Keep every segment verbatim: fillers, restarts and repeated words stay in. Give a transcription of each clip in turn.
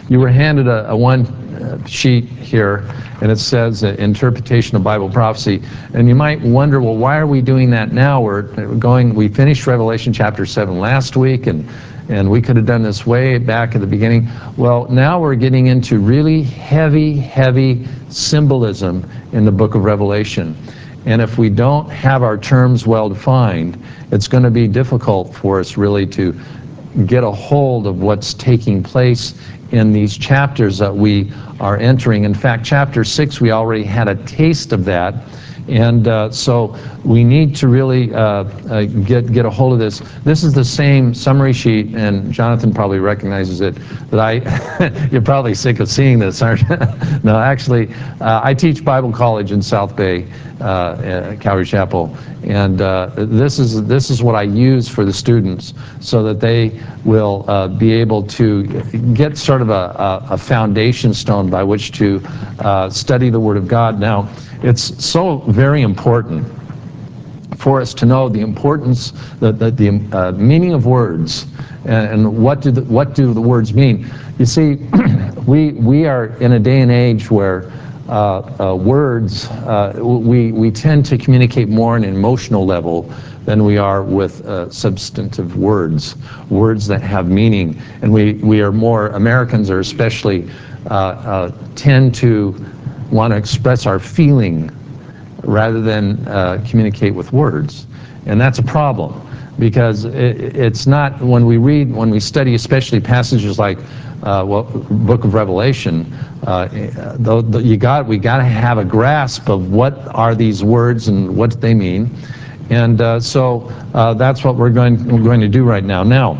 you were handed a, a one uh, sheet here, and it says uh, interpretation of Bible prophecy. And you might wonder, well, why are we doing that now? We're going, we finished Revelation chapter seven last week, and and we could have done this way back at the beginning. Well, now we're getting into really heavy, heavy symbolism in the book of Revelation. And if we don't have our terms well defined, it's going to be difficult for us really to get a hold of what's taking place in these chapters that we are entering. In fact, chapter six, we already had a taste of that. And uh, so we need to really uh, uh, get get a hold of this. This is the same summary sheet, and Jonathan probably recognizes it, that I, you're probably sick of seeing this, aren't you? No, actually, uh, I teach Bible college in South Bay, uh, at Calvary Chapel, and uh, this is this is what I use for the students, so that they will uh, be able to get sort of a, a foundation stone by which to uh, study the Word of God. Now, it's so very important for us to know the importance, the, the, the uh, meaning of words, and, and what do the, what do the words mean. You see, we we are in a day and age where uh, uh, words, uh, we, we tend to communicate more on an emotional level than we are with uh, substantive words, words that have meaning. And we, we are more, Americans are especially, uh, uh, tend to want to express our feeling rather than uh, communicate with words. And that's a problem, because it, it's not, when we read, when we study especially passages like uh, well, book of Revelation, uh, the, the, you got, we got to have a grasp of what are these words and what they mean. And uh, so uh, that's what we're going, we're going to do right now. Now,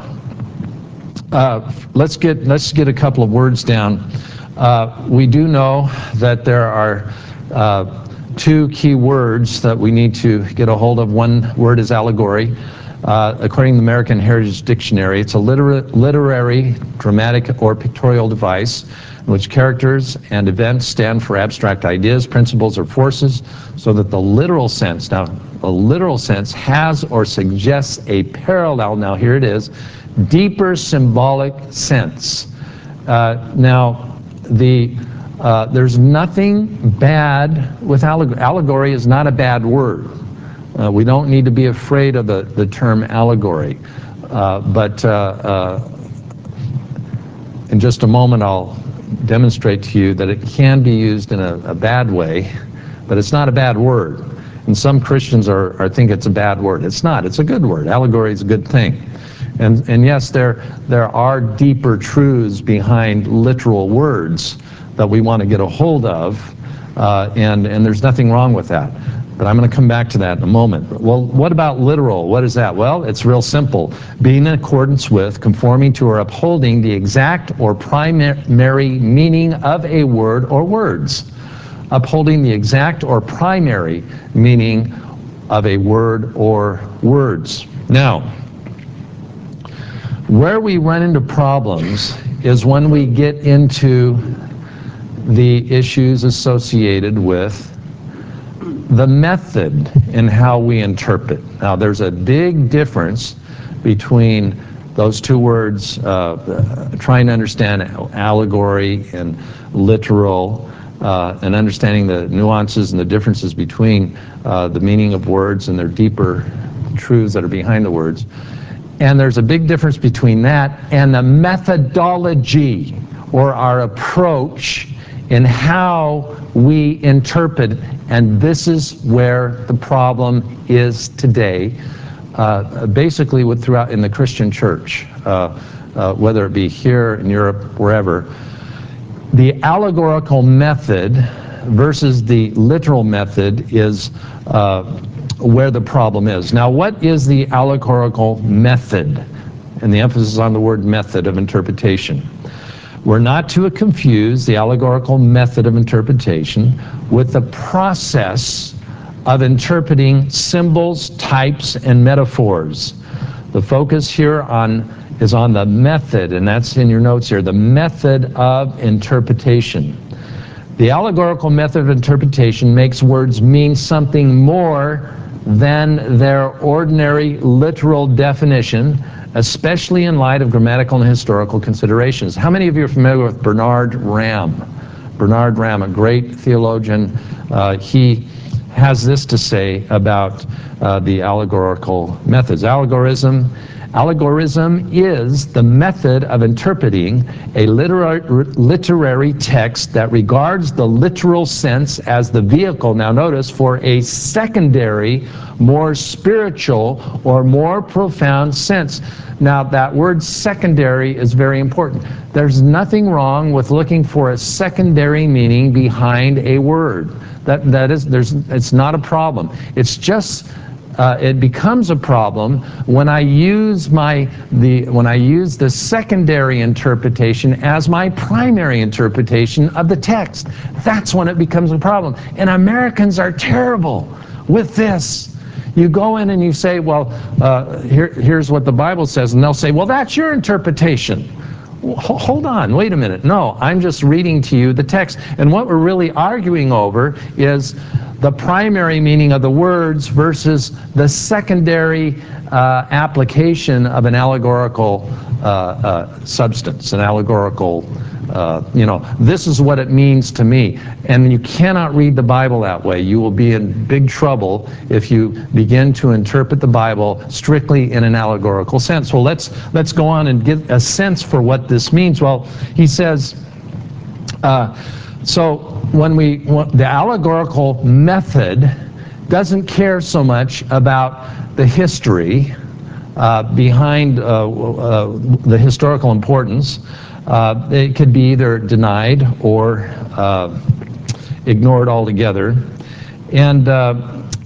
uh, let's get, let's get a couple of words down. Uh, we do know that there are uh, two key words that we need to get a hold of. One word is allegory. Uh, according to the American Heritage Dictionary, it's a liter literary, dramatic, or pictorial device in which characters and events stand for abstract ideas, principles, or forces, so that the literal sense, now, the literal sense has or suggests a parallel, now here it is, deeper symbolic sense. Uh, now, the Uh, there's nothing bad with allegory. Allegory is not a bad word. Uh, we don't need to be afraid of the, the term allegory. Uh, but uh, uh, in just a moment I'll demonstrate to you that it can be used in a, a bad way, but it's not a bad word. And some Christians are, are think it's a bad word. It's not. It's a good word. Allegory is a good thing. And, and yes, there, there are deeper truths behind literal words that we want to get a hold of, uh, and, and there's nothing wrong with that. But I'm going to come back to that in a moment. Well, what about literal? What is that? Well, it's real simple. Being in accordance with, conforming to, or upholding the exact or primary meaning of a word or words. Upholding the exact or primary meaning of a word or words. Now, where we run into problems is when we get into the issues associated with the method in how we interpret. Now, there's a big difference between those two words, uh, trying to understand allegory and literal, uh, and understanding the nuances and the differences between uh, the meaning of words and their deeper truths that are behind the words. And there's a big difference between that and the methodology, or our approach in how we interpret, and this is where the problem is today, uh, basically with throughout in the Christian church, uh, uh, whether it be here in Europe, wherever. The allegorical method versus the literal method is uh, where the problem is. Now, what is the allegorical method? And the emphasis is on the word method of interpretation. We're not to confuse the allegorical method of interpretation with the process of interpreting symbols, types, and metaphors. The focus here on is on the method, and that's in your notes here, the method of interpretation. The allegorical method of interpretation makes words mean something more than their ordinary literal definition, especially in light of grammatical and historical considerations. How many of you are familiar with Bernard Ramm? Bernard Ramm, a great theologian, uh, he has this to say about uh, the allegorical methods. Allegorism, allegorism is the method of interpreting a literary, literary text that regards the literal sense as the vehicle, now notice, for a secondary, more spiritual or more profound sense. Now, that word secondary is very important. There's nothing wrong with looking for a secondary meaning behind a word. That, that is, there's, it's not a problem. It's just, uh, it becomes a problem when I use my, the, when I use the secondary interpretation as my primary interpretation of the text. That's when it becomes a problem. And Americans are terrible with this. You go in and you say, well, uh, here, here's what the Bible says, and they'll say, well, that's your interpretation. Well, hold on, wait a minute. No, I'm just reading to you the text. And what we're really arguing over is the primary meaning of the words versus the secondary uh, application of an allegorical uh, uh, substance, an allegorical Uh, you know, this is what it means to me. And you cannot read the Bible that way. You will be in big trouble if you begin to interpret the Bible strictly in an allegorical sense. Well, let's, let's go on and get a sense for what this means. Well, he says, uh, so when we, the allegorical method doesn't care so much about the history uh, behind uh, uh, the historical importance. Uh, it could be either denied or uh, ignored altogether. And uh,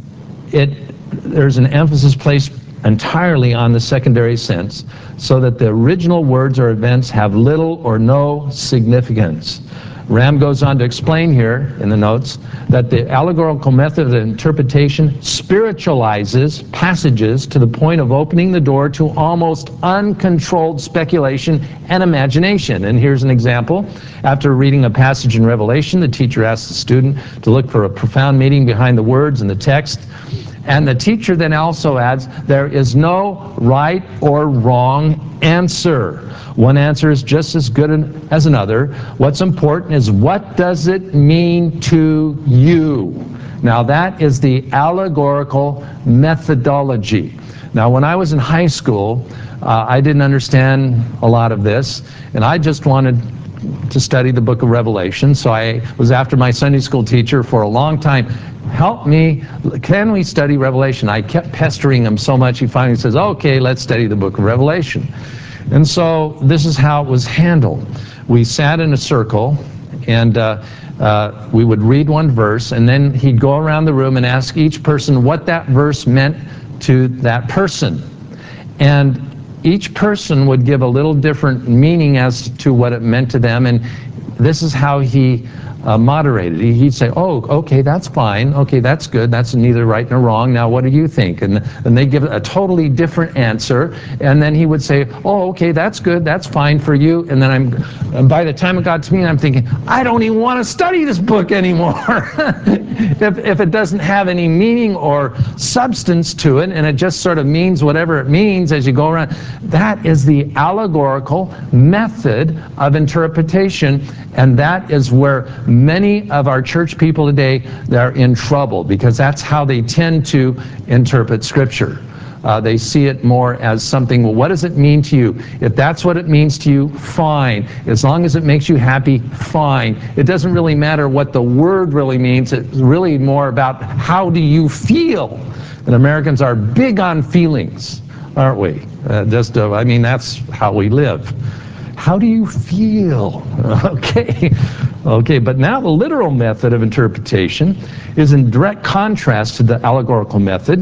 it, there's an emphasis placed entirely on the secondary sense, so that the original words or events have little or no significance. Ramm goes on to explain here in the notes that the allegorical method of interpretation spiritualizes passages to the point of opening the door to almost uncontrolled speculation and imagination. And here's an example. After reading a passage in Revelation, the teacher asks the student to look for a profound meaning behind the words in the text. And the teacher then also adds, there is no right or wrong answer. One answer is just as good as another. What's important is, what does it mean to you? Now, that is the allegorical methodology. Now, when I was in high school, uh, I didn't understand a lot of this, and I just wanted to study the book of Revelation. So I was after my Sunday school teacher for a long time. Help me, can we study Revelation? I kept pestering him so much, he finally says, okay, let's study the book of Revelation. And so this is how it was handled. We sat in a circle, and uh, uh, we would read one verse, and then he'd go around the room and ask each person what that verse meant to that person. And each person would give a little different meaning as to what it meant to them, and this is how he uh, moderated. He'd say, oh, okay, that's fine. Okay, that's good. That's neither right nor wrong. Now, what do you think? And, and they'd give a totally different answer, and then he would say, oh, okay, that's good. That's fine for you. And then I'm, and by the time it got to me, I'm thinking, I don't even want to study this book anymore. if, if it doesn't have any meaning or substance to it, and it just sort of means whatever it means as you go around, that is the allegorical method of interpretation. And that is where many of our church people today, they're in trouble, because that's how they tend to interpret Scripture. Uh, they see it more as something, well, what does it mean to you? If that's what it means to you, fine. As long as it makes you happy, fine. It doesn't really matter what the word really means. It's really more about, how do you feel? And Americans are big on feelings, aren't we? Uh, just, uh, I mean, that's how we live. How do you feel? Okay. Okay, but now the literal method of interpretation is in direct contrast to the allegorical method,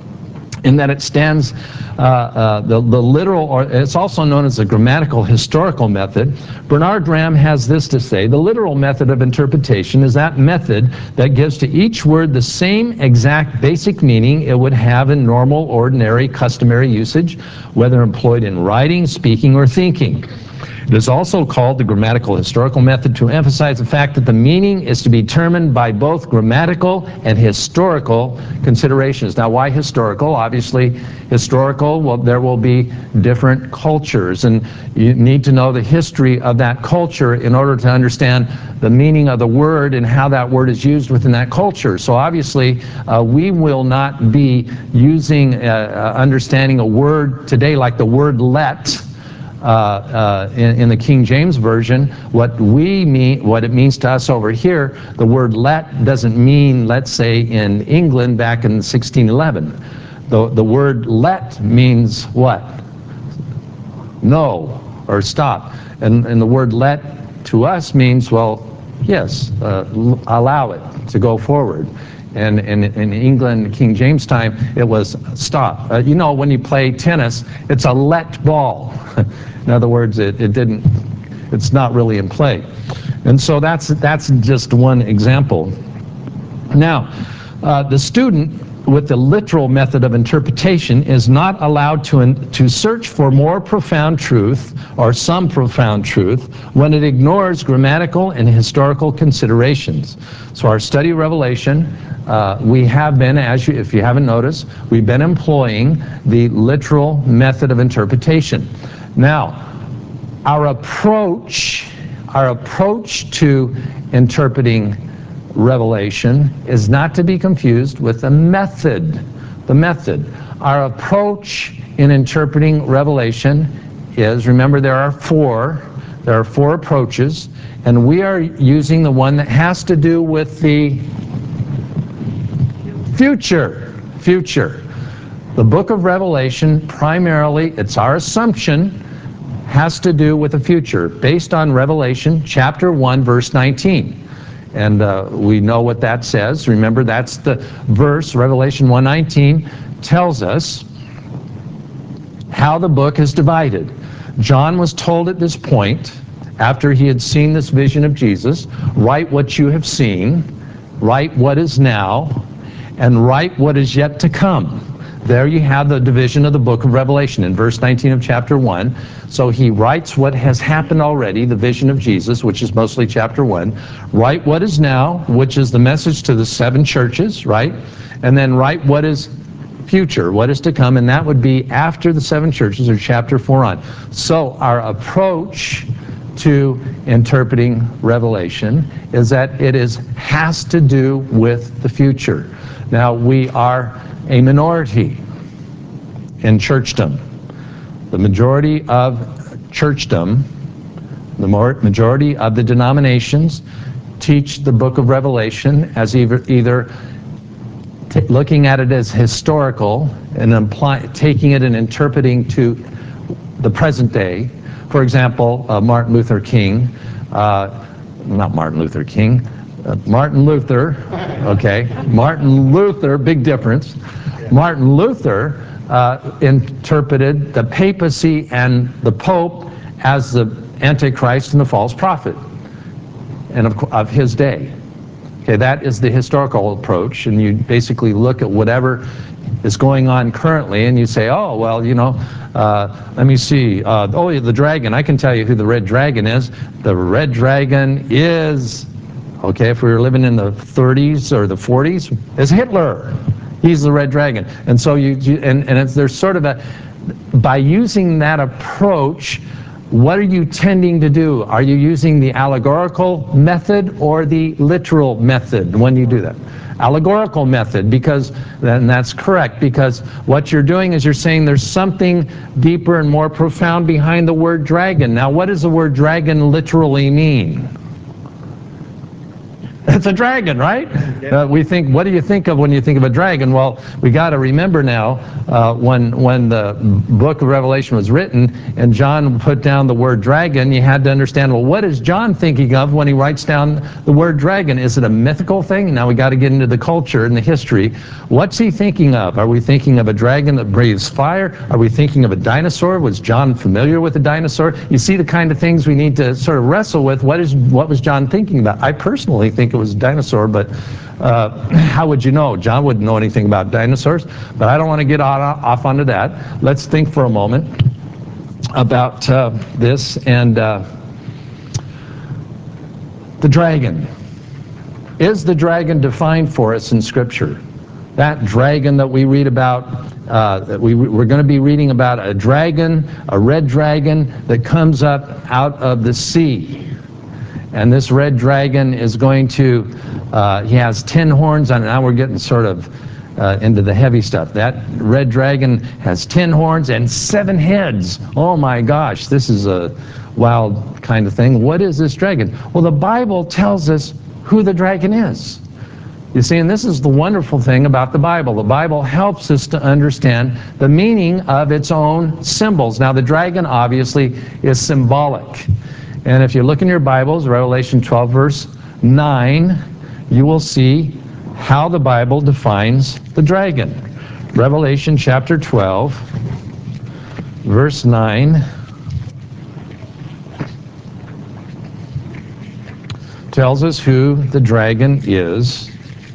in that it stands, uh, uh, the, the literal, or it's also known as the grammatical historical method. Bernard Ramm has this to say: the literal method of interpretation is that method that gives to each word the same exact basic meaning it would have in normal, ordinary, customary usage, whether employed in writing, speaking, or thinking. It is also called the grammatical historical method to emphasize the fact that the meaning is to be determined by both grammatical and historical considerations. Now, why historical? Obviously, historical, well, there will be different cultures, and you need to know the history of that culture in order to understand the meaning of the word and how that word is used within that culture. So obviously, uh, we will not be using, uh, uh, understanding a word today like the word let, Uh, uh, in, in the King James Version. What we mean, what it means to us over here, the word let doesn't mean, let's say, in England back in sixteen eleven. The, the word let means what? No, or stop. And, and the word let to us means, well, yes, uh, allow it to go forward. And in, in England, King James time, it was stop. Uh, you know, when you play tennis, it's a let ball. In other words, it, it didn't, it's not really in play. And so that's, that's just one example. Now, uh, the student with the literal method of interpretation is not allowed to, in, to search for more profound truth or some profound truth when it ignores grammatical and historical considerations. So our study of Revelation, uh, we have been, as you, if you haven't noticed, we've been employing the literal method of interpretation. Now, our approach, our approach to interpreting Revelation is not to be confused with the method. The method. Our approach in interpreting Revelation is, remember there are four, there are four approaches, and we are using the one that has to do with the future. Future. The book of Revelation, primarily, it's our assumption, has to do with the future, based on Revelation chapter one, verse nineteen. And uh, we know what that says. Remember, that's the verse, Revelation one nineteen, tells us how the book is divided. John was told at this point, after he had seen this vision of Jesus, write what you have seen, write what is now, and write what is yet to come. There you have the division of the book of Revelation in verse nineteen of chapter one. So he writes what has happened already, the vision of Jesus, which is mostly chapter one. Write what is now, which is the message to the seven churches, right? And then write what is future, what is to come, and that would be after the seven churches, or chapter four on. So our approach to interpreting Revelation is that it is has to do with the future. Now, we are a minority in churchdom. The majority of churchdom, the majority of the denominations, teach the book of Revelation as either, either t looking at it as historical and imply, taking it and interpreting to the present day. For example, uh, Martin Luther King, uh, not Martin Luther King, uh, Martin Luther, okay, Martin Luther, big difference. Martin Luther uh, interpreted the papacy and the Pope as the Antichrist and the false prophet, and of, of his day. Okay, that is the historical approach, and you basically look at whatever is going on currently, and you say, oh, well, you know, uh, let me see, uh, oh, the dragon, I can tell you who the red dragon is. The red dragon is, okay, if we were living in the thirties or the forties, is Hitler. He's the red dragon. And so you, you and, and it's, there's sort of a, by using that approach, what are you tending to do? Are you using the allegorical method or the literal method when you do that? Allegorical method, because, and that's correct, because what you're doing is you're saying there's something deeper and more profound behind the word dragon. Now, what does the word dragon literally mean? It's a dragon, right? Uh, we think, what do you think of when you think of a dragon? Well, we got to remember now, uh, when when the book of Revelation was written and John put down the word dragon, you had to understand, well, what is John thinking of when he writes down the word dragon? Is it a mythical thing? Now we got to get into the culture and the history. What's he thinking of? Are we thinking of a dragon that breathes fire? Are we thinking of a dinosaur? Was John familiar with a dinosaur? You see the kind of things we need to sort of wrestle with. What is what was John thinking about? I personally think it was a dinosaur, but uh, how would you know? John wouldn't know anything about dinosaurs, but I don't want to get on, off onto that. Let's think for a moment. about uh, this, and uh, the dragon. Is the dragon defined for us in Scripture? That dragon that we read about, uh, that we, we're going to be reading about a dragon, a red dragon that comes up out of the sea. And this red dragon is going to, uh, he has ten horns on it. Now we're getting sort of uh, into the heavy stuff. That red dragon has ten horns and seven heads. Oh my gosh, this is a wild kind of thing. What is this dragon? Well, the Bible tells us who the dragon is. You see, and this is the wonderful thing about the Bible. The Bible helps us to understand the meaning of its own symbols. Now, the dragon obviously is symbolic. And if you look in your Bibles, Revelation twelve, verse nine, you will see how the Bible defines the dragon. Revelation chapter twelve, verse nine, tells us who the dragon is.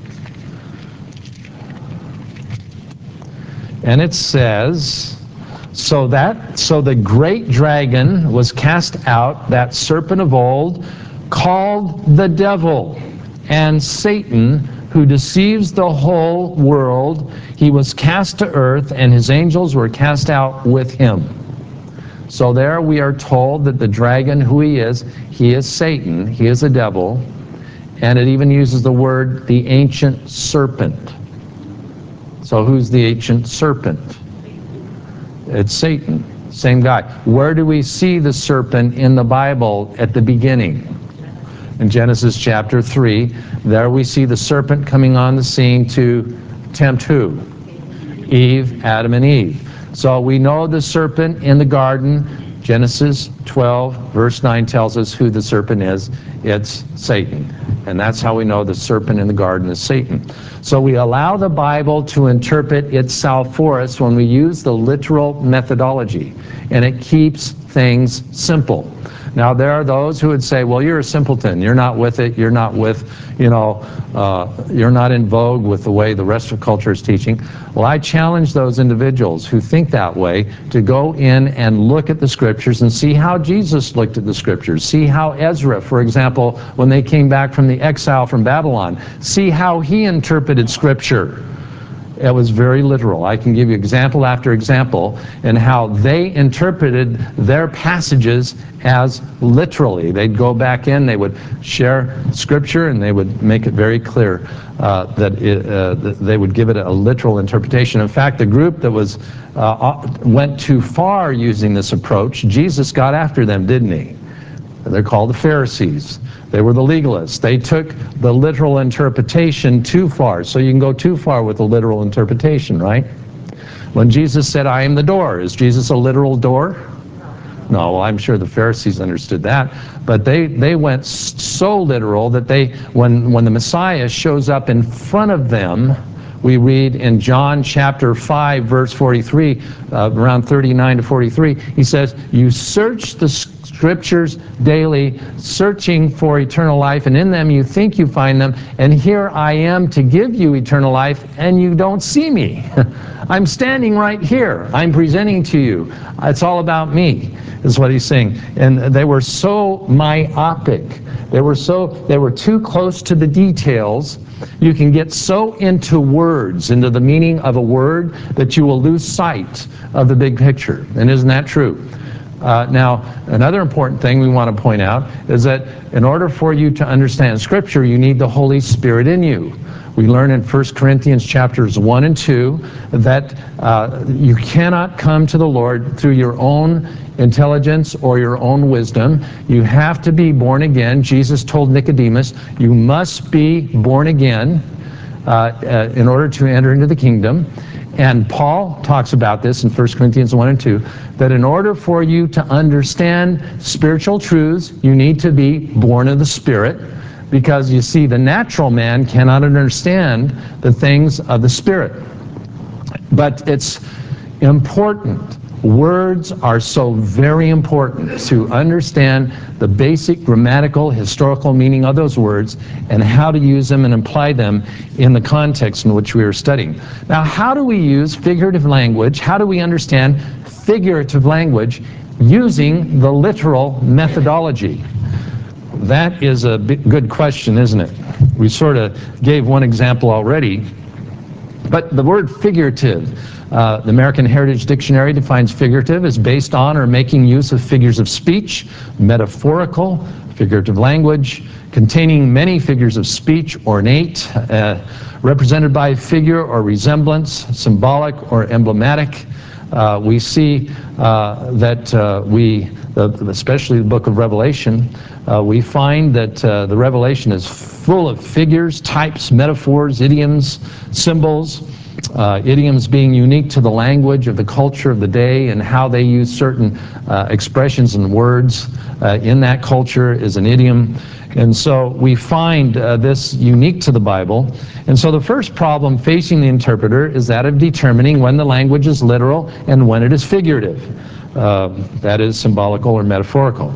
And it says, So that, so the great dragon was cast out, that serpent of old, called the devil and Satan, who deceives the whole world. He was cast to earth, and his angels were cast out with him. So there we are told that the dragon, who he is, he is Satan, he is a devil, and it even uses the word the ancient serpent. So who's the ancient serpent? It's Satan, same guy. Where do we see the serpent in the Bible at the beginning? In Genesis chapter three, there we see the serpent coming on the scene to tempt who? Eve, Adam and Eve. So we know the serpent in the garden. Genesis twelve, verse nine tells us who the serpent is. It's Satan. And that's how we know the serpent in the garden is Satan. So we allow the Bible to interpret itself for us when we use the literal methodology. And it keeps things simple. Now, there are those who would say, well, you're a simpleton. You're not with it. You're not with, you know, uh, you're not in vogue with the way the rest of culture is teaching. Well, I challenge those individuals who think that way to go in and look at the Scriptures and see how Jesus looked at the Scriptures. See how Ezra, for example, when they came back from the exile from Babylon, see how he interpreted Scripture. It was very literal. I can give you example after example in how they interpreted their passages as literally. They'd go back in, they would share Scripture, and they would make it very clear uh, that, it, uh, that they would give it a literal interpretation. In fact, the group that was uh, went too far using this approach, Jesus got after them, didn't he? They're called the Pharisees. They were the legalists. They took the literal interpretation too far. So you can go too far with the literal interpretation, right? When Jesus said, I am the door, is Jesus a literal door? No, well, I'm sure the Pharisees understood that. But they, they went so literal that they, when, when the Messiah shows up in front of them, we read in John chapter five, verse forty-three, uh, around thirty-nine to forty-three, he says, you search the Scriptures daily, searching for eternal life, and in them you think you find them, and here I am to give you eternal life, and you don't see me. I'm standing right here. I'm presenting to you. It's all about me, is what he's saying. And they were so myopic. They were so, they were too close to the details. You can get so into words, into the meaning of a word, that you will lose sight of the big picture. And isn't that true? Uh, now, another important thing we want to point out is that in order for you to understand Scripture, you need the Holy Spirit in you. We learn in First Corinthians chapters one and two that uh, you cannot come to the Lord through your own intelligence or your own wisdom. You have to be born again. Jesus told Nicodemus, you must be born again uh, uh, in order to enter into the kingdom. And Paul talks about this in First Corinthians one and two, that in order for you to understand spiritual truths, you need to be born of the Spirit, because you see, the natural man cannot understand the things of the Spirit. But it's important. Words are so very important to understand the basic grammatical, historical meaning of those words and how to use them and apply them in the context in which we are studying. Now, how do we use figurative language? How do we understand figurative language using the literal methodology? That is a big, good question, isn't it? We sort of gave one example already. But the word figurative, uh, the American Heritage Dictionary defines figurative as based on or making use of figures of speech, metaphorical, figurative language, containing many figures of speech, ornate, uh, represented by figure or resemblance, symbolic or emblematic. Uh, we see uh, that uh, we, uh, especially the book of Revelation, uh, we find that uh, the Revelation is full of figures, types, metaphors, idioms, symbols, uh, idioms being unique to the language of the culture of the day and how they use certain uh, expressions and words uh, in that culture is an idiom. And so we find uh, this unique to the Bible. And so the first problem facing the interpreter is that of determining when the language is literal and when it is figurative. Uh, that is symbolical or metaphorical.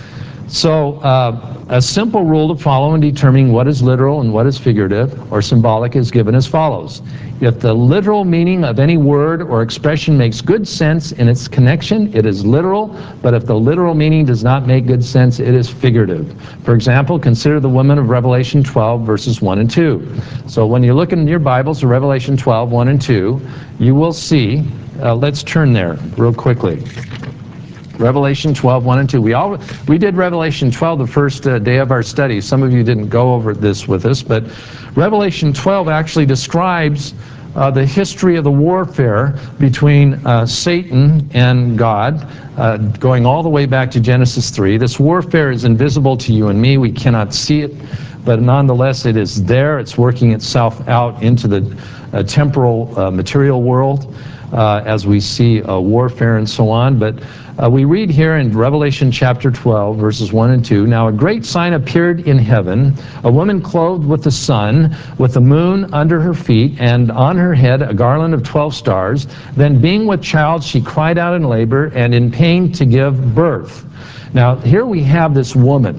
So uh, a simple rule to follow in determining what is literal and what is figurative or symbolic is given as follows. If the literal meaning of any word or expression makes good sense in its connection, it is literal, but if the literal meaning does not make good sense, it is figurative. For example, consider the woman of Revelation twelve, verses one and two. So when you look in your Bibles to Revelation twelve, one and two, you will see, uh, let's turn there real quickly. Revelation twelve, one and two. We all we did Revelation twelve the first uh, day of our study. Some of you didn't go over this with us, but Revelation twelve actually describes uh, the history of the warfare between uh, Satan and God, uh, going all the way back to Genesis three. This warfare is invisible to you and me. We cannot see it, but nonetheless it is there. It's working itself out into the uh, temporal uh, material world uh, as we see uh, warfare and so on. But Uh, we read here in Revelation chapter twelve, verses one and two, "Now a great sign appeared in heaven, a woman clothed with the sun, with the moon under her feet, and on her head a garland of twelve stars. Then being with child, she cried out in labor and in pain to give birth." Now here we have this woman.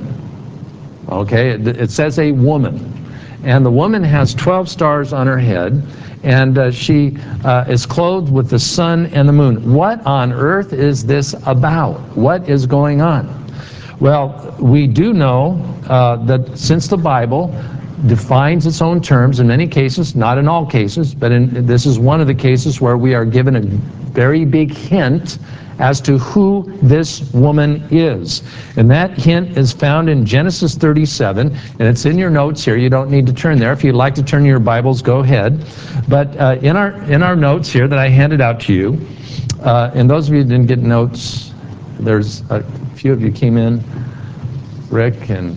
Okay, it, it says a woman. And the woman has twelve stars on her head, and uh, she uh, is clothed with the sun and the moon. What on earth is this about? What is going on? Well, we do know uh, that since the Bible defines its own terms in many cases, not in all cases, but in, this is one of the cases where we are given a very big hint as to who this woman is. And that hint is found in Genesis thirty-seven, and it's in your notes here. You don't need to turn there. If you'd like to turn your Bibles, go ahead. But uh, in our in our notes here that I handed out to you, uh, and those of you who didn't get notes, there's a few of you came in, Rick and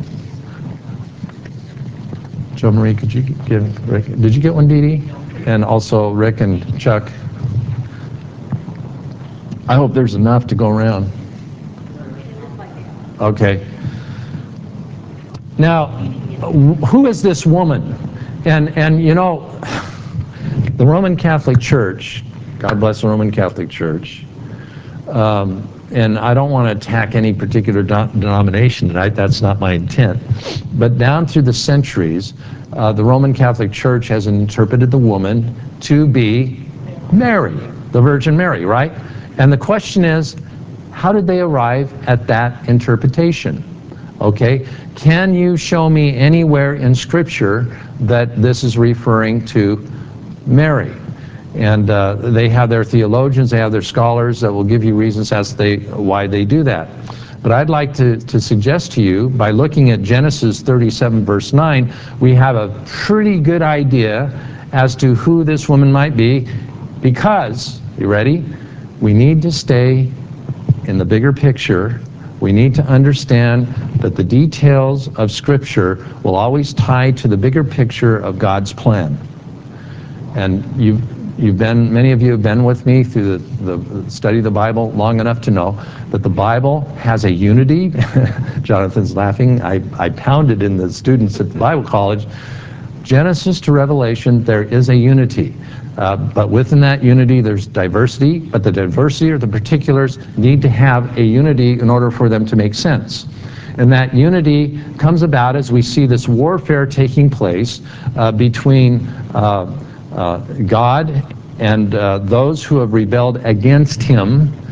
Joe Marie, could you give Rick, did you get one, Dee Dee? And also Rick and Chuck. I hope there's enough to go around. Okay. Now, who is this woman? And, and you know, the Roman Catholic Church, God bless the Roman Catholic Church, um, and I don't want to attack any particular do- denomination tonight, that's not my intent, but down through the centuries, uh, the Roman Catholic Church has interpreted the woman to be Mary, the Virgin Mary, right? And the question is, how did they arrive at that interpretation? Okay, can you show me anywhere in Scripture that this is referring to Mary? And uh, they have their theologians, they have their scholars that will give you reasons as to they, why they do that. But I'd like to, to suggest to you, by looking at Genesis thirty-seven, verse nine, we have a pretty good idea as to who this woman might be, because, you ready? We need to stay in the bigger picture. We need to understand that the details of Scripture will always tie to the bigger picture of God's plan. And you've, you've been, many of you have been with me through the, the study of the Bible long enough to know that the Bible has a unity. Jonathan's laughing. I, I pounded in the students at the Bible college. Genesis to Revelation, there is a unity. Uh, but within that unity, there's diversity, but the diversity or the particulars need to have a unity in order for them to make sense. And that unity comes about as we see this warfare taking place uh, between uh, uh, God and uh, those who have rebelled against Him.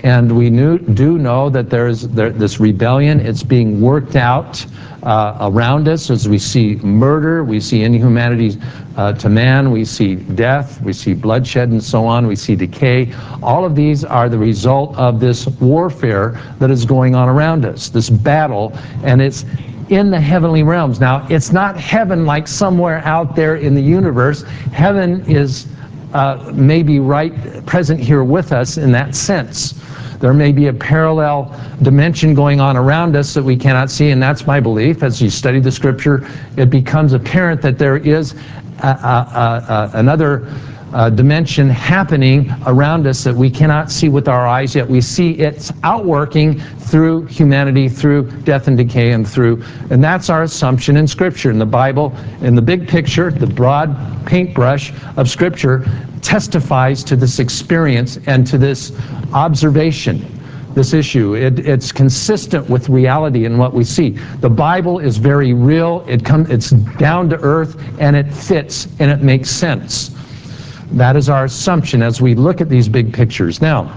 and we knew, do know that there's there, this rebellion. It's being worked out uh, around us as we see murder, we see inhumanity uh, to man, we see death, we see bloodshed and so on, we see decay. All of these are the result of this warfare that is going on around us, this battle, and it's in the heavenly realms. Now, it's not heaven like somewhere out there in the universe. Heaven is uh, maybe right present here with us in that sense. There may be a parallel dimension going on around us that we cannot see, and that's my belief. As you study the Scripture, it becomes apparent that there is a, a, a, a, another uh, dimension happening around us that we cannot see with our eyes, yet we see it's outworking through humanity, through death and decay, and through, and that's our assumption in Scripture. In the Bible, in the big picture, the broad paintbrush of Scripture testifies to this experience and to this observation, this issue. It, it's consistent with reality in what we see. The Bible is very real. It come, it's down to earth, and it fits, and it makes sense. That is our assumption as we look at these big pictures. Now,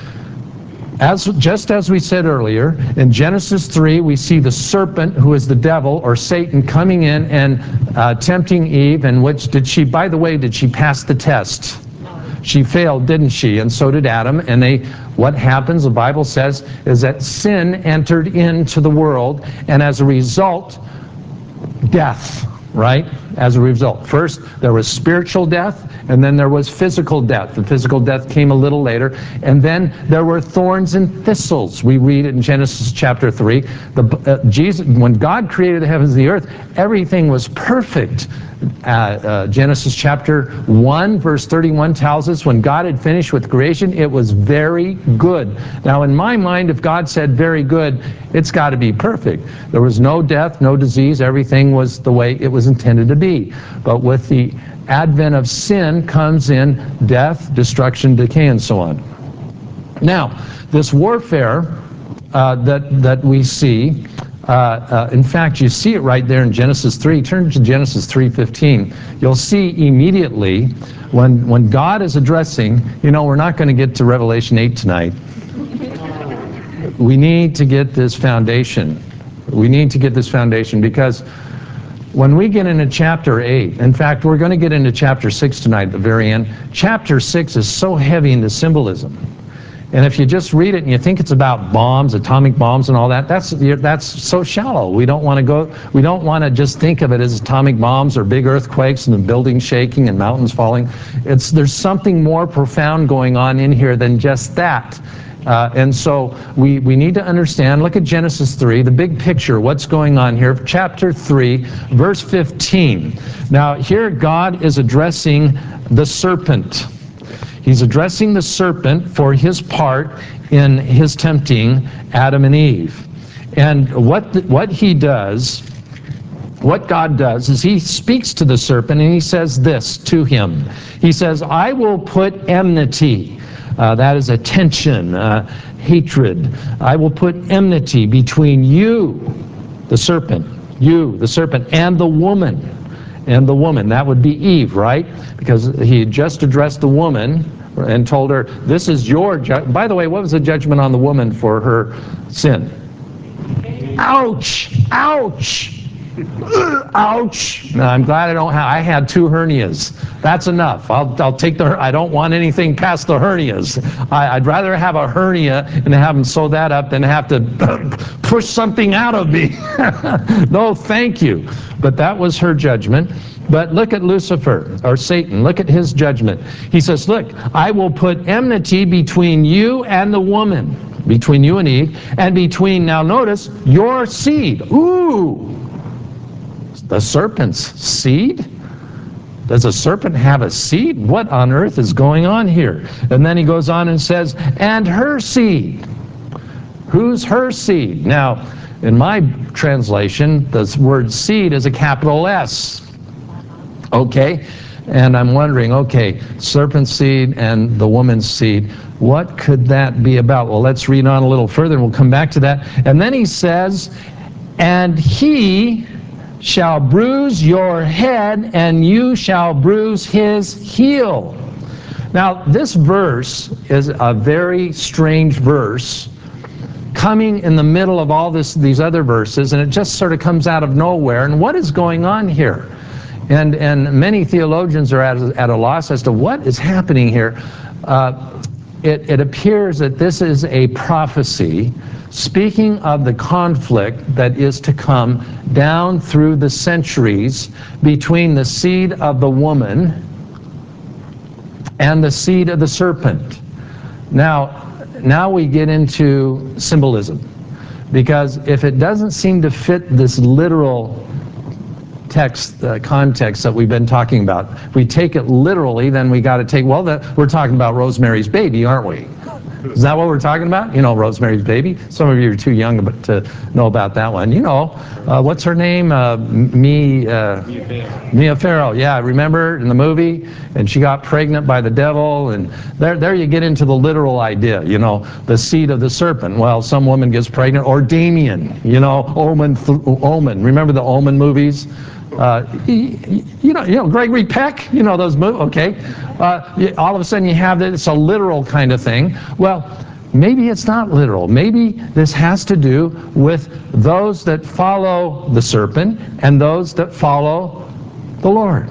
As, just as we said earlier, in Genesis three, we see the serpent, who is the devil, or Satan, coming in and uh, tempting Eve, and which did she, by the way, did she pass the test? She failed, didn't she? And so did Adam. And they, what happens, the Bible says, is that sin entered into the world, and as a result, death, right? As a result. First, there was spiritual death, and then there was physical death. The physical death came a little later. And then there were thorns and thistles. We read it in Genesis chapter three. The, uh, Jesus, when God created the heavens and the earth, everything was perfect. Uh, uh, Genesis chapter one, verse thirty-one tells us when God had finished with creation, it was very good. Now, in my mind, if God said very good, it's got to be perfect. There was no death, no disease. Everything was the way it was intended to be. But with the advent of sin comes in death, destruction, decay, and so on. Now, this warfare uh, that, that we see, uh, uh, in fact, you see it right there in Genesis three. Turn to Genesis three fifteen. You'll see immediately when, when God is addressing, you know, we're not going to get to Revelation eight tonight. We need to get this foundation. We need to get this foundation because when we get into chapter eight, in fact, we're going to get into chapter six tonight at the very end. Chapter six is so heavy into symbolism. And if you just read it and you think it's about bombs, atomic bombs and all that, that's that's so shallow. We don't want to go, we don't want to just think of it as atomic bombs or big earthquakes and the buildings shaking and mountains falling. It's, there's something more profound going on in here than just that. Uh, and so we, we need to understand, look at Genesis three, the big picture, what's going on here. Chapter three, verse fifteen. Now here God is addressing the serpent. He's addressing the serpent for his part in his tempting Adam and Eve. And what, the, what he does, what God does is he speaks to the serpent and he says this to him. He says, I will put enmity. Uh, that is a tension, uh, hatred. I will put enmity between you, the serpent, you, the serpent, and the woman. And the woman, that would be Eve, right? Because he had just addressed the woman and told her, this is your judgment. By the way, what was the judgment on the woman for her sin? Ouch! Ouch! Ouch! No, I'm glad I don't have, I had two hernias. That's enough. I'll, I'll take the, I don't want anything past the hernias. I, I'd rather have a hernia and have them sew that up than have to push something out of me. No, thank you. But that was her judgment. But look at Lucifer, or Satan. Look at his judgment. He says, look, I will put enmity between you and the woman, between you and Eve, and between, now notice, your seed. Ooh! The serpent's seed? Does a serpent have a seed? What on earth is going on here? And then he goes on and says, and her seed. Who's her seed? Now, in my translation, the word seed is a capital S. Okay? And I'm wondering, okay, serpent seed and the woman's seed, what could that be about? Well, let's read on a little further and we'll come back to that. And then he says, and he shall bruise your head, and you shall bruise his heel. Now, this verse is a very strange verse coming in the middle of all this, these other verses, and it just sort of comes out of nowhere. And what is going on here? And, and many theologians are at, at a loss as to what is happening here. Uh, it, it appears that this is a prophecy speaking of the conflict that is to come down through the centuries between the seed of the woman and the seed of the serpent. Now, now we get into symbolism, because if it doesn't seem to fit this literal text, uh, context that we've been talking about, if we take it literally, then we got to take, well, that, we're talking about Rosemary's Baby, aren't we? Is that what we're talking about? You know, Rosemary's Baby? Some of you are too young to know about that one. You know, uh, what's her name? Uh, me, uh, Mia Farrow. Mia Farrow, yeah, remember in the movie? And she got pregnant by the devil, and there, there you get into the literal idea, you know, the seed of the serpent. Well, some woman gets pregnant, or Damien, you know, Omen, Omen. Remember the Omen movies? Uh, you know, you know, Gregory Peck, you know those movies, okay. Uh, all of a sudden you have that, it's a literal kind of thing. Well, maybe it's not literal. Maybe this has to do with those that follow the serpent and those that follow the Lord.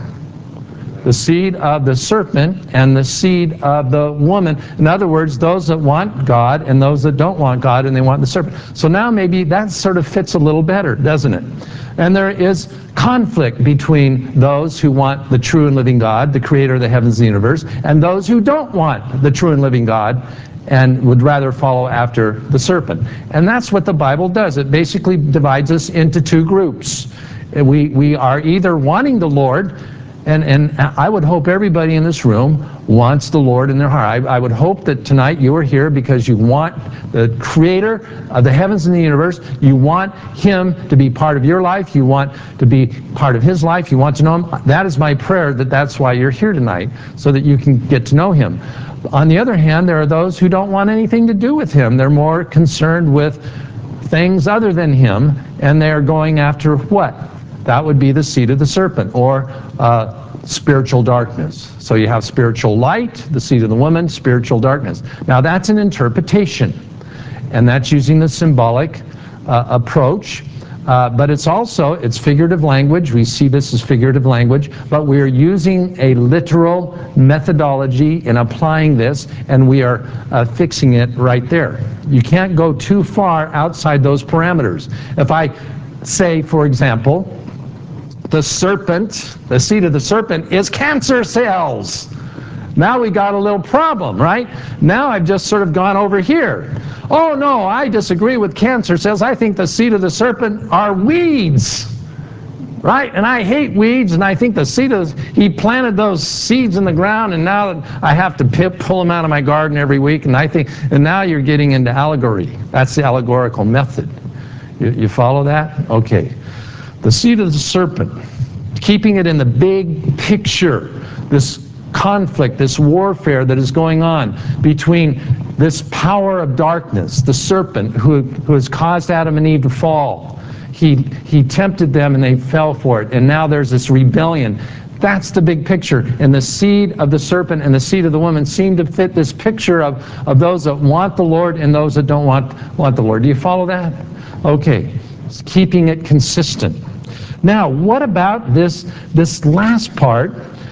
The seed of the serpent and the seed of the woman. In other words, those that want God and those that don't want God and they want the serpent. So now maybe that sort of fits a little better, doesn't it? And there is conflict between those who want the true and living God, the creator of the heavens and the universe, and those who don't want the true and living God and would rather follow after the serpent. And that's what the Bible does. It basically divides us into two groups. We, we are either wanting the Lord, And, and I would hope everybody in this room wants the Lord in their heart. I, I would hope that tonight you are here because you want the creator of the heavens and the universe. You want him to be part of your life. You want to be part of his life. You want to know him. That is my prayer, that that's why you're here tonight, so that you can get to know him. On the other hand, there are those who don't want anything to do with him. They're more concerned with things other than him, and they're going after what? That would be the seed of the serpent, or uh, spiritual darkness. So you have spiritual light, the seed of the woman, spiritual darkness. Now that's an interpretation, and that's using the symbolic uh, approach. Uh, but it's also, it's figurative language. We see this as figurative language, but we are using a literal methodology in applying this, and we are uh, fixing it right there. You can't go too far outside those parameters. If I say, for example, the serpent, the seed of the serpent is cancer cells. Now we got a little problem, right? Now I've just sort of gone over here. Oh no, I disagree with cancer cells. I think the seed of the serpent are weeds, right? And I hate weeds, and I think the seed of, he planted those seeds in the ground, and now I have to pip, pull them out of my garden every week, and I think, and now you're getting into allegory. That's the allegorical method. You, you follow that? Okay. The seed of the serpent, keeping it in the big picture, this conflict, this warfare that is going on between this power of darkness, the serpent who, who has caused Adam and Eve to fall. He, he tempted them and they fell for it, and now there's this rebellion. That's the big picture. And the seed of the serpent and the seed of the woman seem to fit this picture of, of those that want the Lord and those that don't want, want the Lord. Do you follow that? Okay. It's keeping it consistent. Now, what about this, this last part?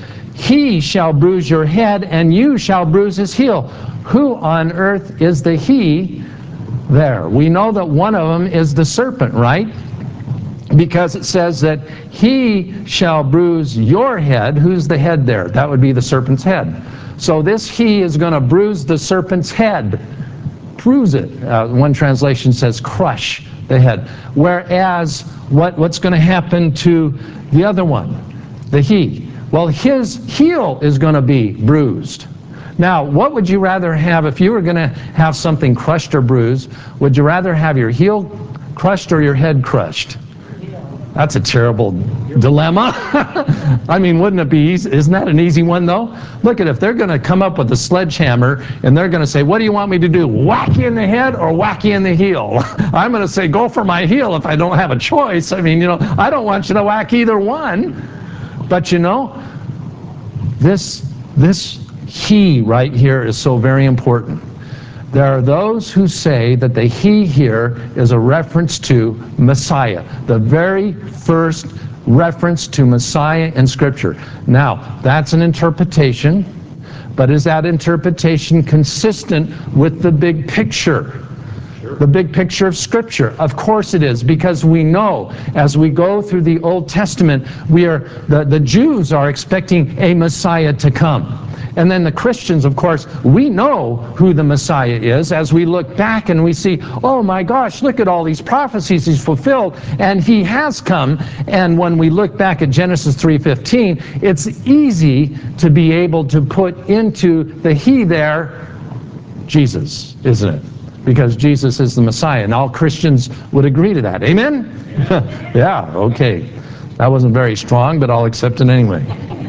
He shall bruise your head, and you shall bruise his heel. Who on earth is the he there? We know that one of them is the serpent, right? Because it says that he shall bruise your head. Who's the head there? That would be the serpent's head. So this he is going to bruise the serpent's head. Bruise it. Uh, one translation says crush the head. Whereas what, what's going to happen to the other one, the he? Well, his heel is going to be bruised. Now, what would you rather have if you were going to have something crushed or bruised? Would you rather have your heel crushed or your head crushed? That's a terrible dilemma. I mean, wouldn't it be easy? Isn't that an easy one, though? Look at, if they're going to come up with a sledgehammer and they're going to say, what do you want me to do? Whack you in the head or whack you in the heel? I'm going to say, go for my heel if I don't have a choice. I mean, you know, I don't want you to whack either one. But you know, this, this he right here is so very important. There are those who say that the he here is a reference to Messiah, the very first reference to Messiah in Scripture. Now, that's an interpretation, but is that interpretation consistent with the big picture? The big picture of Scripture? Of course it is, because we know as we go through the Old Testament, we are the, the Jews are expecting a Messiah to come. And then the Christians, of course, we know who the Messiah is as we look back and we see, oh my gosh, look at all these prophecies he's fulfilled, and he has come. And when we look back at Genesis three fifteen, it's easy to be able to put into the he there Jesus, isn't it? Because Jesus is the Messiah, and all Christians would agree to that. Amen? Yeah, okay. That wasn't very strong, but I'll accept it anyway.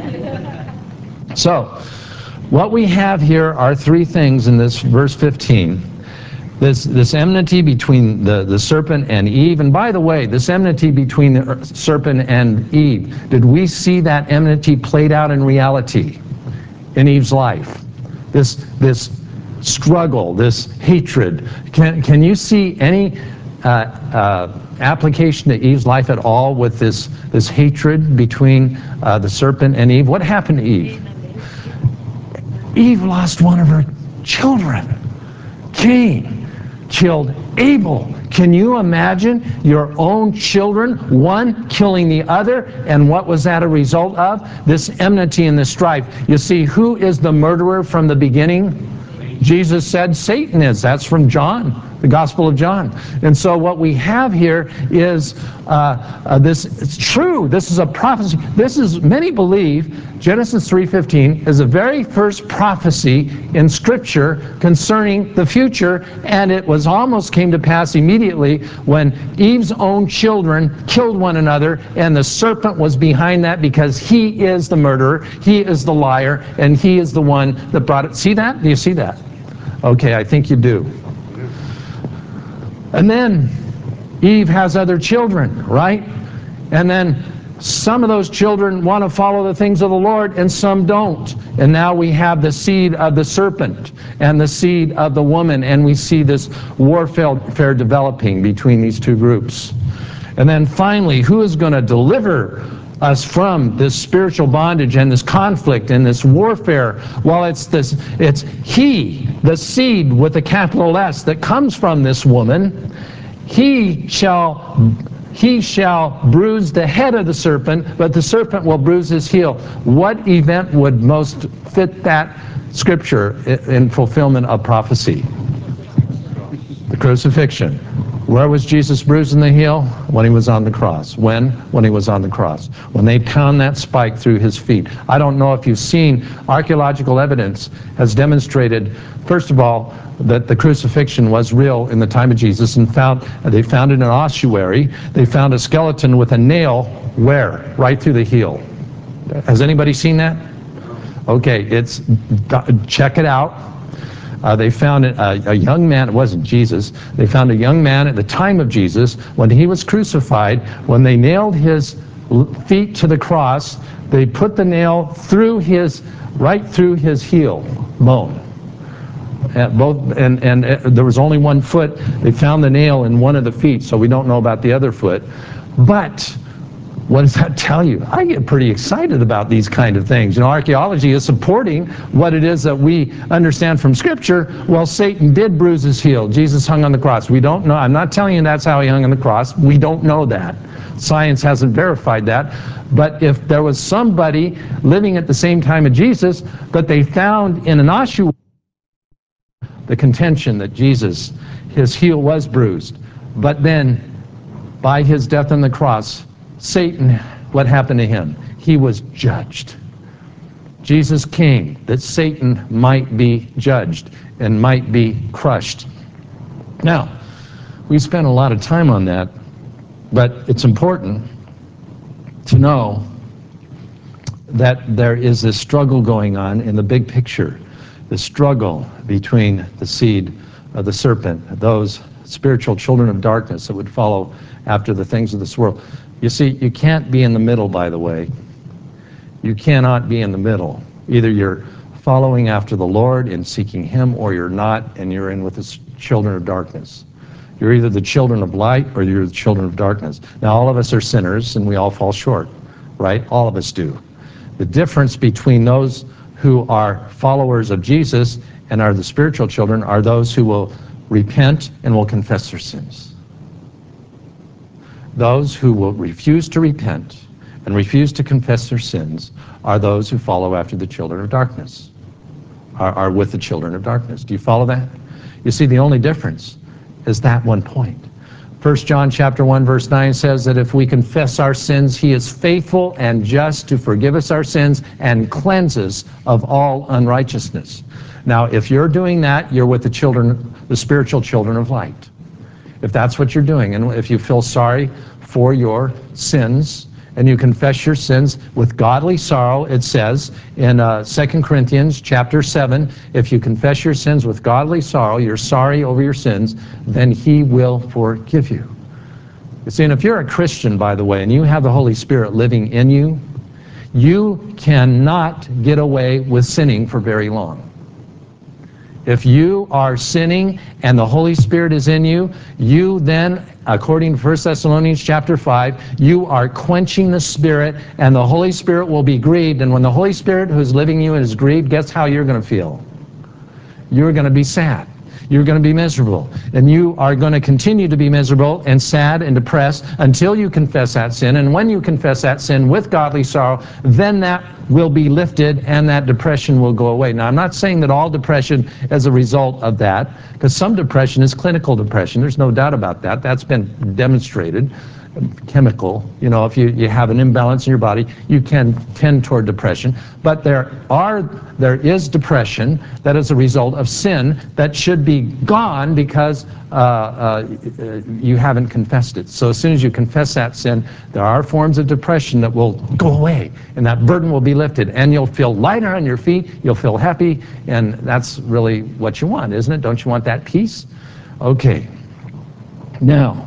So, what we have here are three things in this verse fifteen. This, this enmity between the, the serpent and Eve. And by the way, this enmity between the serpent and Eve, did we see that enmity played out in reality in Eve's life? This, this struggle, this hatred. Can, can you see any uh, uh, application to Eve's life at all with this, this hatred between uh, the serpent and Eve? What happened to Eve? Eve lost one of her children. Cain killed Abel. Can you imagine your own children, one killing the other? And what was that a result of? This enmity and this strife. You see, who is the murderer from the beginning? Jesus said Satan is. That's from John, the Gospel of John. And so what we have here is uh, uh, this. It's true. This is a prophecy. This is, many believe, Genesis three fifteen is the very first prophecy in Scripture concerning the future, and it was almost came to pass immediately when Eve's own children killed one another, and the serpent was behind that because he is the murderer, he is the liar, and he is the one that brought it. See that? Do you see that? Okay, I think you do. And then Eve has other children, right? And then some of those children want to follow the things of the Lord and some don't. And now we have the seed of the serpent and the seed of the woman, and we see this warfare developing between these two groups. And then finally, who is going to deliver us from this spiritual bondage and this conflict and this warfare? Well, it's this, it's he, the seed with a capital S that comes from this woman. He shall he shall bruise the head of the serpent, but the serpent will bruise his heel. What event would most fit that scripture in fulfillment of prophecy? The crucifixion. Where was Jesus bruising the heel? When he was on the cross. When? When he was on the cross. When they pound that spike through his feet. I don't know if you've seen, archaeological evidence has demonstrated, first of all, that the crucifixion was real in the time of Jesus, and found they found it in an ossuary. They found a skeleton with a nail, where? Right through the heel. Has anybody seen that? Okay, it's, check it out. Uh, they found a, a young man, it wasn't Jesus, they found a young man at the time of Jesus when he was crucified. When they nailed his feet to the cross, they put the nail through his, right through his heel bone. At both, and, and uh, there was only one foot. They found the nail in one of the feet, so we don't know about the other foot. But what does that tell you? I get pretty excited about these kind of things. You know, archaeology is supporting what it is that we understand from Scripture. Well, Satan did bruise his heel. Jesus hung on the cross. We don't know. I'm not telling you that's how he hung on the cross. We don't know that. Science hasn't verified that. But if there was somebody living at the same time of Jesus, but they found in an ossuary the contention that Jesus, his heel was bruised. But then, by his death on the cross, Satan, what happened to him? He was judged. Jesus came that Satan might be judged and might be crushed. Now, we spent a lot of time on that, but it's important to know that there is this struggle going on in the big picture, the struggle between the seed of the serpent, those spiritual children of darkness that would follow after the things of this world. You see, you can't be in the middle, by the way. You cannot be in the middle. Either you're following after the Lord and seeking Him, or you're not, and you're in with the children of darkness. You're either the children of light or you're the children of darkness. Now, all of us are sinners, and we all fall short, right? All of us do. The difference between those who are followers of Jesus and are the spiritual children are those who will repent and will confess their sins. Those who will refuse to repent and refuse to confess their sins are those who follow after the children of darkness, are, are with the children of darkness. Do you follow that? You see, the only difference is that one point. First John chapter one verse nine says that if we confess our sins, He is faithful and just to forgive us our sins and cleanse us of all unrighteousness. Now, if you're doing that, you're with the children, the spiritual children of light. If that's what you're doing, and if you feel sorry for your sins, and you confess your sins with godly sorrow, it says in uh, Second Corinthians chapter seven, if you confess your sins with godly sorrow, you're sorry over your sins, then He will forgive you. You see, and if you're a Christian, by the way, and you have the Holy Spirit living in you, you cannot get away with sinning for very long. If you are sinning and the Holy Spirit is in you, you then, according to First Thessalonians chapter five, you are quenching the Spirit, and the Holy Spirit will be grieved. And when the Holy Spirit who is living in you is grieved, guess how you're going to feel? You're going to be sad. You're going to be miserable. And you are going to continue to be miserable and sad and depressed until you confess that sin. And when you confess that sin with godly sorrow, then that will be lifted and that depression will go away. Now, I'm not saying that all depression is a result of that, because some depression is clinical depression. There's no doubt about that. That's been demonstrated. Chemical, you know, if you, you have an imbalance in your body, you can tend toward depression. But there are, there is depression that is a result of sin that should be gone because uh, uh, you haven't confessed it. So as soon as you confess that sin, there are forms of depression that will go away, and that burden will be lifted, and you'll feel lighter on your feet, you'll feel happy, and that's really what you want, isn't it? Don't you want that peace? Okay. Now,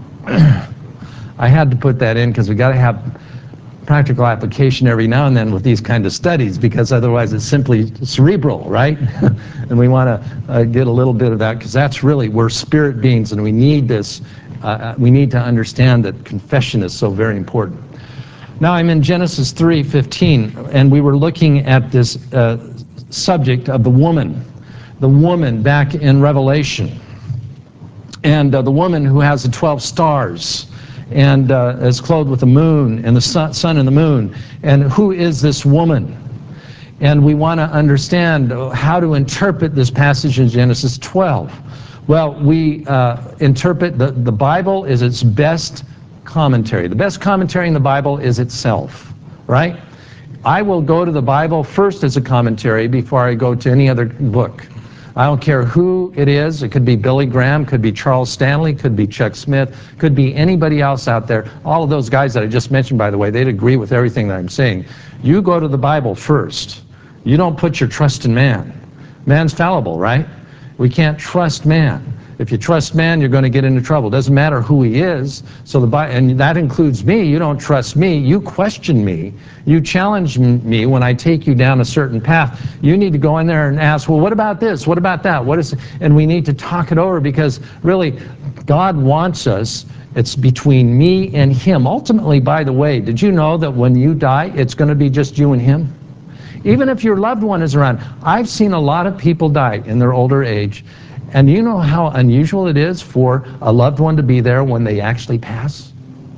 I had to put that in because we got to have practical application every now and then with these kind of studies, because otherwise it's simply cerebral, right? And we want to uh, get a little bit of that, because that's really, we're spirit beings, and we need this. Uh, we need to understand that confession is so very important. Now I'm in Genesis three fifteen, and we were looking at this uh, subject of the woman, the woman back in Revelation, and uh, the woman who has the twelve stars, and uh, is clothed with the moon and the sun, sun and the moon. And who is this woman? And we want to understand how to interpret this passage in Genesis twelve. Well, we uh, interpret the, the Bible is its best commentary. The best commentary in the Bible is itself, right? I will go to the Bible first as a commentary before I go to any other book. I don't care who it is. It could be Billy Graham, could be Charles Stanley, could be Chuck Smith, could be anybody else out there. All of those guys that I just mentioned, by the way, they'd agree with everything that I'm saying. You go to the Bible first. You don't put your trust in man. Man's fallible, right? We can't trust man. If you trust man, you're going to get into trouble. It doesn't matter who he is. So the Bible, and that includes me. You don't trust me. You question me. You challenge me when I take you down a certain path. You need to go in there and ask, well, what about this? What about that? What is? And we need to talk it over, because really, God wants us. It's between me and Him. Ultimately, by the way, did you know that when you die, it's going to be just you and Him? Even if your loved one is around. I've seen a lot of people die in their older age. And you know how unusual it is for a loved one to be there when they actually pass?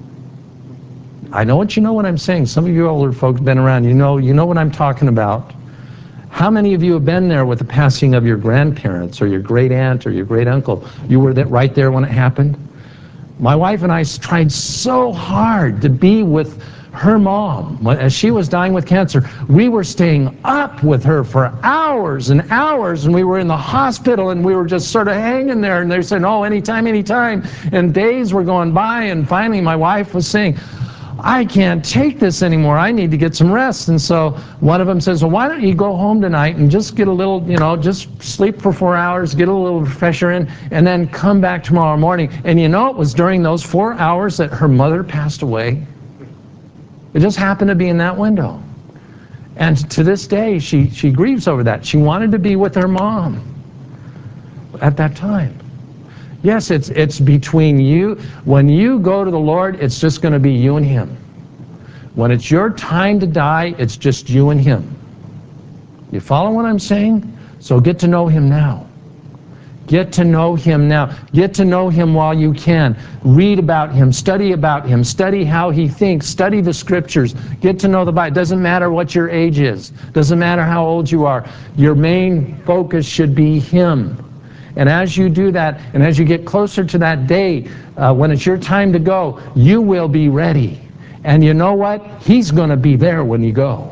I know what you know what I'm saying. Some of you older folks have been around. You know, you know what I'm talking about. How many of you have been there with the passing of your grandparents or your great aunt or your great uncle? You were that right there when it happened? My wife and I tried so hard to be with her mom as she was dying with cancer. We were staying up with her for hours and hours, and we were in the hospital, and we were just sort of hanging there, and they said, oh, anytime, anytime. And days were going by, and finally my wife was saying, I can't take this anymore. I need to get some rest. And so one of them says, well, why don't you go home tonight and just get a little, you know, just sleep for four hours, get a little refresher in, and then come back tomorrow morning. And you know, it was during those four hours that her mother passed away. It just happened to be in that window. And to this day, she, she grieves over that. She wanted to be with her mom at that time. Yes, it's, it's between you. When you go to the Lord, it's just going to be you and Him. When it's your time to die, it's just you and Him. You follow what I'm saying? So get to know Him now. Get to know Him now. Get to know Him while you can. Read about Him. Study about Him. Study how He thinks. Study the Scriptures. Get to know the Bible. It doesn't matter what your age is. Doesn't matter how old you are. Your main focus should be Him. And as you do that, and as you get closer to that day, uh, when it's your time to go, you will be ready. And you know what? He's going to be there when you go.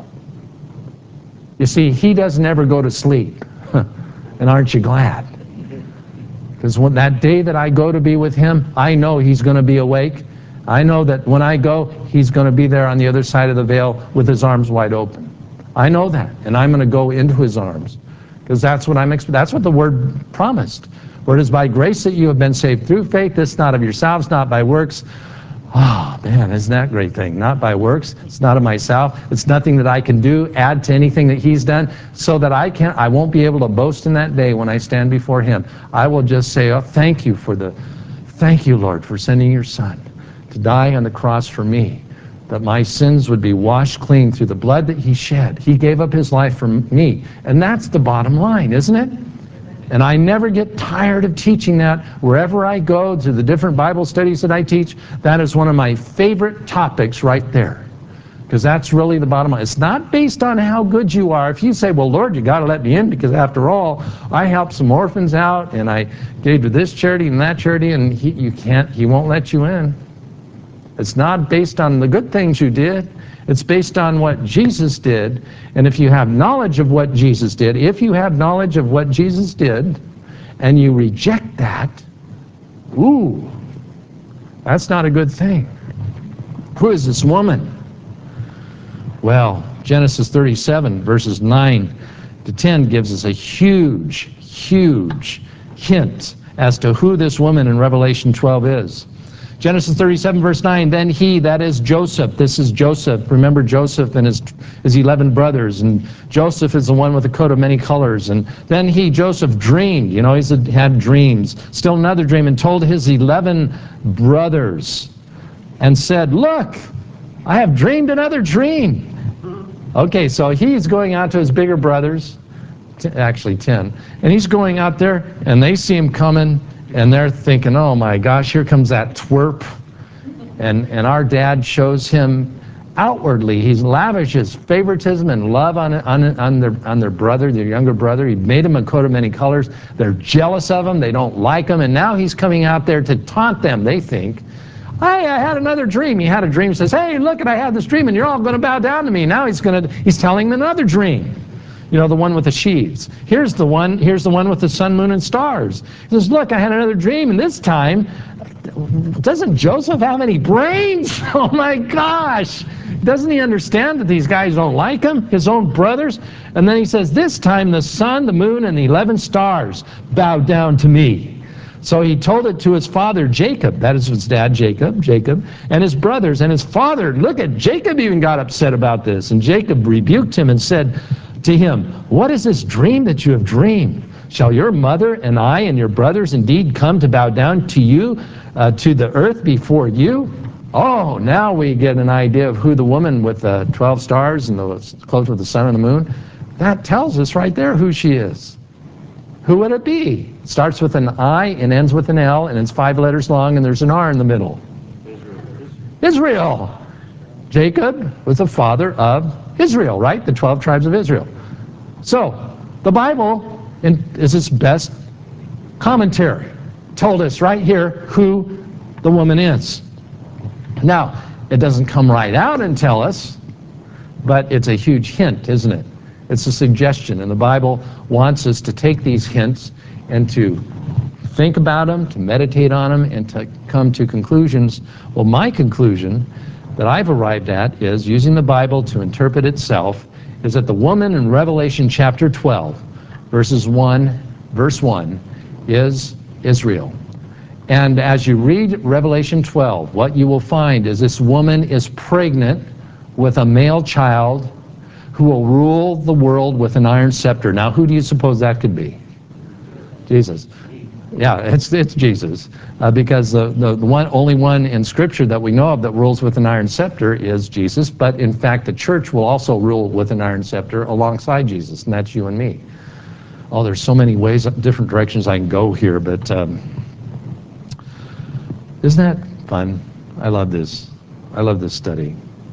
You see, He doesn't ever go to sleep. And aren't you glad? Because when that day that I go to be with Him, I know He's going to be awake. I know that when I go, He's going to be there on the other side of the veil with His arms wide open. I know that, and I'm going to go into His arms. Because that's what I'm expecting. That's what the Word promised. For it is by grace that you have been saved through faith. This not of yourselves, not by works. Oh, man, isn't that a great thing? Not by works. It's not of myself. It's nothing that I can do, add to anything that He's done, so that I can't, I won't be able to boast in that day when I stand before Him. I will just say, oh, thank you for the, thank you, Lord, for sending your Son to die on the cross for me, that my sins would be washed clean through the blood that He shed. He gave up His life for me. And that's the bottom line, isn't it? And I never get tired of teaching that. Wherever I go, to the different Bible studies that I teach, that is one of my favorite topics right there. Because that's really the bottom line. It's not based on how good you are. If you say, well, Lord, you got to let me in, because after all, I helped some orphans out, and I gave to this charity and that charity, and he, you can't, He won't let you in. It's not based on the good things you did. It's based on what Jesus did. And if you have knowledge of what Jesus did, if you have knowledge of what Jesus did, and you reject that, ooh, that's not a good thing. Who is this woman? Well, Genesis thirty-seven, verses nine to ten gives us a huge, huge hint as to who this woman in Revelation twelve is. Genesis thirty-seven, verse nine, then he, that is Joseph, this is Joseph, remember Joseph and his, his eleven brothers, and Joseph is the one with a coat of many colors, and then he, Joseph, dreamed, you know, he's had dreams, still another dream, and told his eleven brothers, and said, look, I have dreamed another dream. Okay, so he's going out to his bigger brothers, t- actually ten, and he's going out there, and they see him coming, and they're thinking, oh my gosh, here comes that twerp. And and our dad shows him outwardly. He lavishes favoritism and love on, on, on, their, on their brother, their younger brother. He made him a coat of many colors. They're jealous of him. They don't like him. And now he's coming out there to taunt them, they think. I, I had another dream. He had a dream. He says, hey, look, I had this dream, and you're all going to bow down to me. Now he's going to, he's telling them another dream. You know, the one with the sheaves. Here's the one, here's the one with the sun, moon, and stars. He says, look, I had another dream, and this time, doesn't Joseph have any brains? Oh my gosh! Doesn't he understand that these guys don't like him, his own brothers? And then he says, this time the sun, the moon, and the eleven stars bow down to me. So he told it to his father Jacob, that is his dad Jacob, Jacob, and his brothers, and his father, look at, Jacob even got upset about this, and Jacob rebuked him and said to him, what is this dream that you have dreamed? Shall your mother and I and your brothers indeed come to bow down to you, uh, to the earth before you? Oh, now we get an idea of who the woman with the twelve stars and the clothes with the sun and the moon, that tells us right there who she is. Who would it be? It starts with an I and ends with an L, and it's five letters long, and there's an R in the middle. Israel. Israel. Jacob was the father of Israel, right? The twelve tribes of Israel. So, the Bible in, is its best commentary. Told us right here who the woman is. Now, it doesn't come right out and tell us, but it's a huge hint, isn't it? It's a suggestion, and the Bible wants us to take these hints and to think about them, to meditate on them, and to come to conclusions. Well, my conclusion that I've arrived at is, using the Bible to interpret itself, is that the woman in Revelation chapter twelve, verses one, verse one, is Israel. And as you read Revelation twelve, what you will find is this woman is pregnant with a male child who will rule the world with an iron scepter. Now, who do you suppose that could be? Jesus. Yeah, it's it's Jesus, uh, because the, the the one only one in Scripture that we know of that rules with an iron scepter is Jesus. But in fact, the church will also rule with an iron scepter alongside Jesus, and that's you and me. Oh, there's so many ways, different directions I can go here, but um, isn't that fun? I love this. I love this study.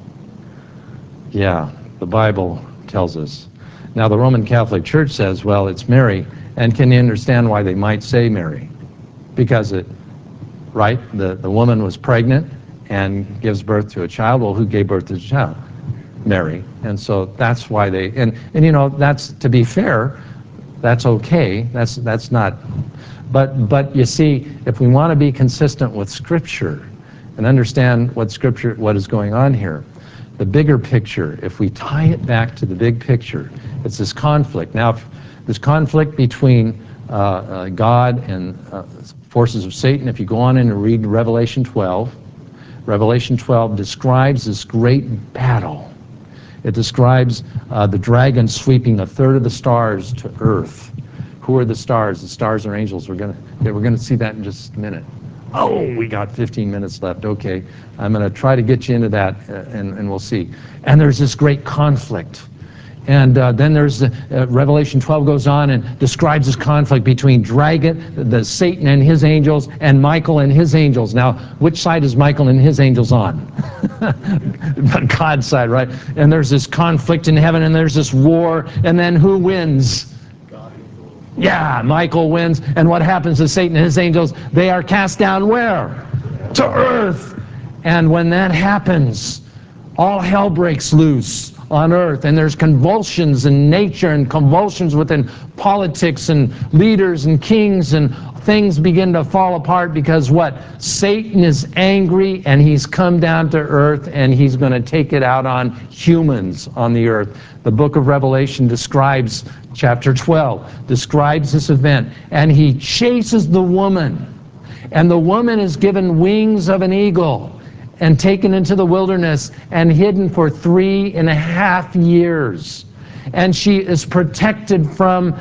Yeah, the Bible tells us. Now, the Roman Catholic Church says, well, it's Mary. And can you understand why they might say Mary? Because it, right, the, the woman was pregnant and gives birth to a child. Well, who gave birth to the child? Mary. And so that's why they, and, and you know, that's, to be fair, that's okay. That's, that's not, but, but you see, if we want to be consistent with Scripture and understand what Scripture, what is going on here, the bigger picture, if we tie it back to the big picture, it's this conflict. Now, if, this conflict between uh, uh, God and uh, forces of Satan, if you go on in and read Revelation twelve, Revelation twelve describes this great battle. It describes uh, the dragon sweeping a third of the stars to earth. Who are the stars? The stars are angels. We're gonna, we're gonna see that in just a minute. Oh, we got fifteen minutes left. Okay, I'm gonna try to get you into that, uh, and, and we'll see. And there's this great conflict. And uh, then there's the, uh, Revelation twelve goes on and describes this conflict between dragon, the Satan and his angels, and Michael and his angels. Now, which side is Michael and his angels on? God's side, right? And there's this conflict in heaven, and there's this war, and then who wins? Yeah, Michael wins. And what happens to Satan and his angels? They are cast down where? To earth. And when that happens, all hell breaks loose on earth, and there's convulsions in nature and convulsions within politics and leaders and kings, and things begin to fall apart because what? Satan is angry, and he's come down to earth, and he's going to take it out on humans on the earth. The book of Revelation describes, chapter twelve, describes this event, and he chases the woman, and the woman is given wings of an eagle and taken into the wilderness and hidden for three and a half years. And she is protected from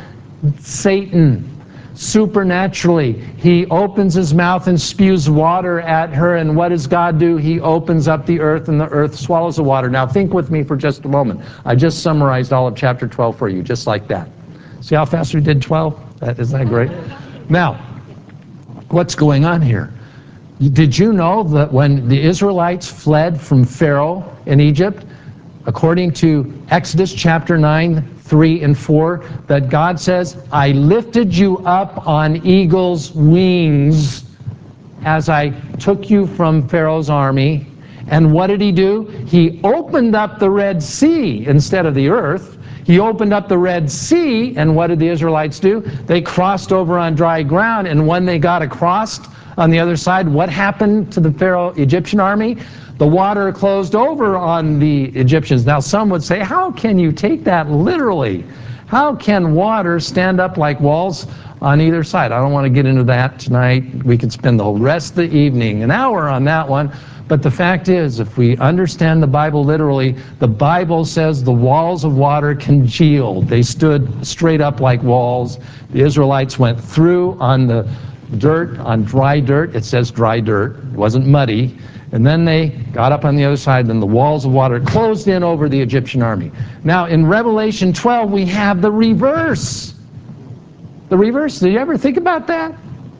Satan supernaturally. He opens his mouth and spews water at her, and what does God do? He opens up the earth, and the earth swallows the water. Now think with me for just a moment. I just summarized all of chapter twelve for you, just like that. See how fast we did twelve? That, isn't that great? Now, what's going on here? Did you know that when the Israelites fled from Pharaoh in Egypt, according to Exodus chapter nine, three and four, that God says, I lifted you up on eagle's wings as I took you from Pharaoh's army. And what did he do? He opened up the Red Sea instead of the earth. He opened up the Red Sea, and what did the Israelites do? They crossed over on dry ground, and when they got across on the other side, what happened to the Pharaoh Egyptian army? The water closed over on the Egyptians. Now some would say, how can you take that literally? How can water stand up like walls on either side? I don't want to get into that tonight. We could spend the rest of the evening, an hour on that one. But the fact is, if we understand the Bible literally, the Bible says the walls of water congealed. They stood straight up like walls. The Israelites went through on the dirt, on dry dirt. It says dry dirt. It wasn't muddy. And then they got up on the other side, and the walls of water closed in over the Egyptian army. Now, in Revelation twelve, we have the reverse. The reverse. Did you ever think about that?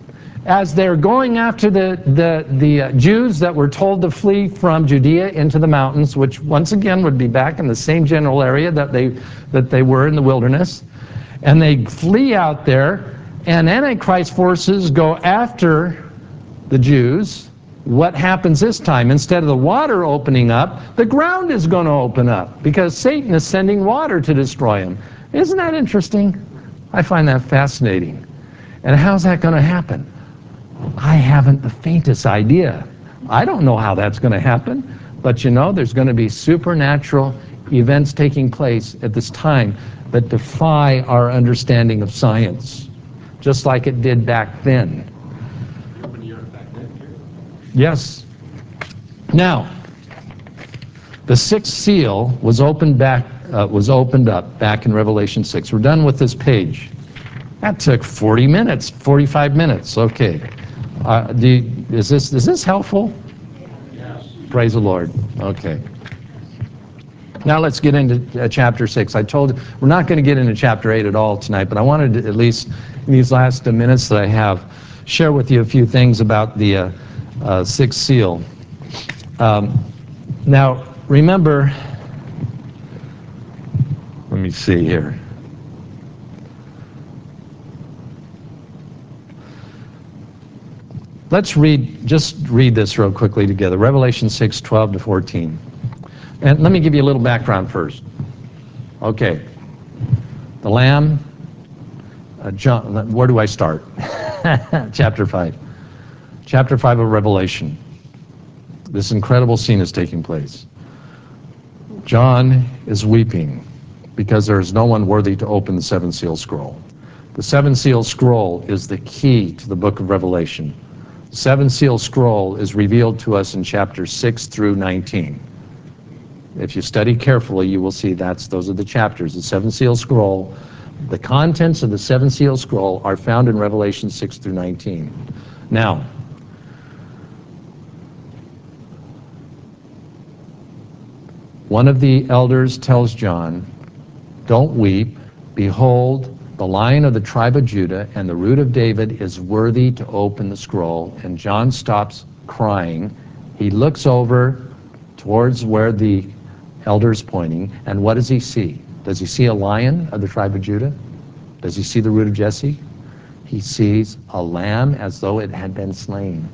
As they're going after the, the, the uh, Jews that were told to flee from Judea into the mountains, which once again would be back in the same general area that they, that they were in the wilderness, and they flee out there, and Antichrist forces go after the Jews. What happens this time? Instead of the water opening up, the ground is going to open up because Satan is sending water to destroy them. Isn't that interesting? I find that fascinating. And how's that going to happen? I haven't the faintest idea. I don't know how that's going to happen, but you know, there's going to be supernatural events taking place at this time that defy our understanding of science, just like it did back then. Yes. Now, the sixth seal was opened back uh, was opened up back in Revelation six. We're done with this page. That took forty minutes, forty-five minutes. Okay. Uh, do you, is this is this helpful? Yes. Praise the Lord. Okay. Now let's get into uh, chapter six. I told you we're not going to get into chapter eight at all tonight, but I wanted to, at least in these last uh, minutes that I have, share with you a few things about the uh, uh, sixth seal. Um, now, remember, let me see here. Let's read, just read this real quickly together. Revelation six, twelve to fourteen. And let me give you a little background first. Okay. The Lamb, uh, John, where do I start? Chapter five. Chapter five of Revelation. This incredible scene is taking place. John is weeping because there is no one worthy to open the seven seal scroll. The seven seal scroll is the key to the book of Revelation. The seven seal scroll is revealed to us in chapters six through nineteen. If you study carefully, you will see that's those are the chapters. The seven seal scroll, the contents of the seven seal scroll are found in Revelation six through nineteen. Now, one of the elders tells John, "Don't weep. Behold, the Lion of the tribe of Judah and the Root of David is worthy to open the scroll." And John stops crying. He looks over towards where the elder's pointing, and what does he see? Does he see a lion of the tribe of Judah? Does he see the root of Jesse? He sees a lamb as though it had been slain.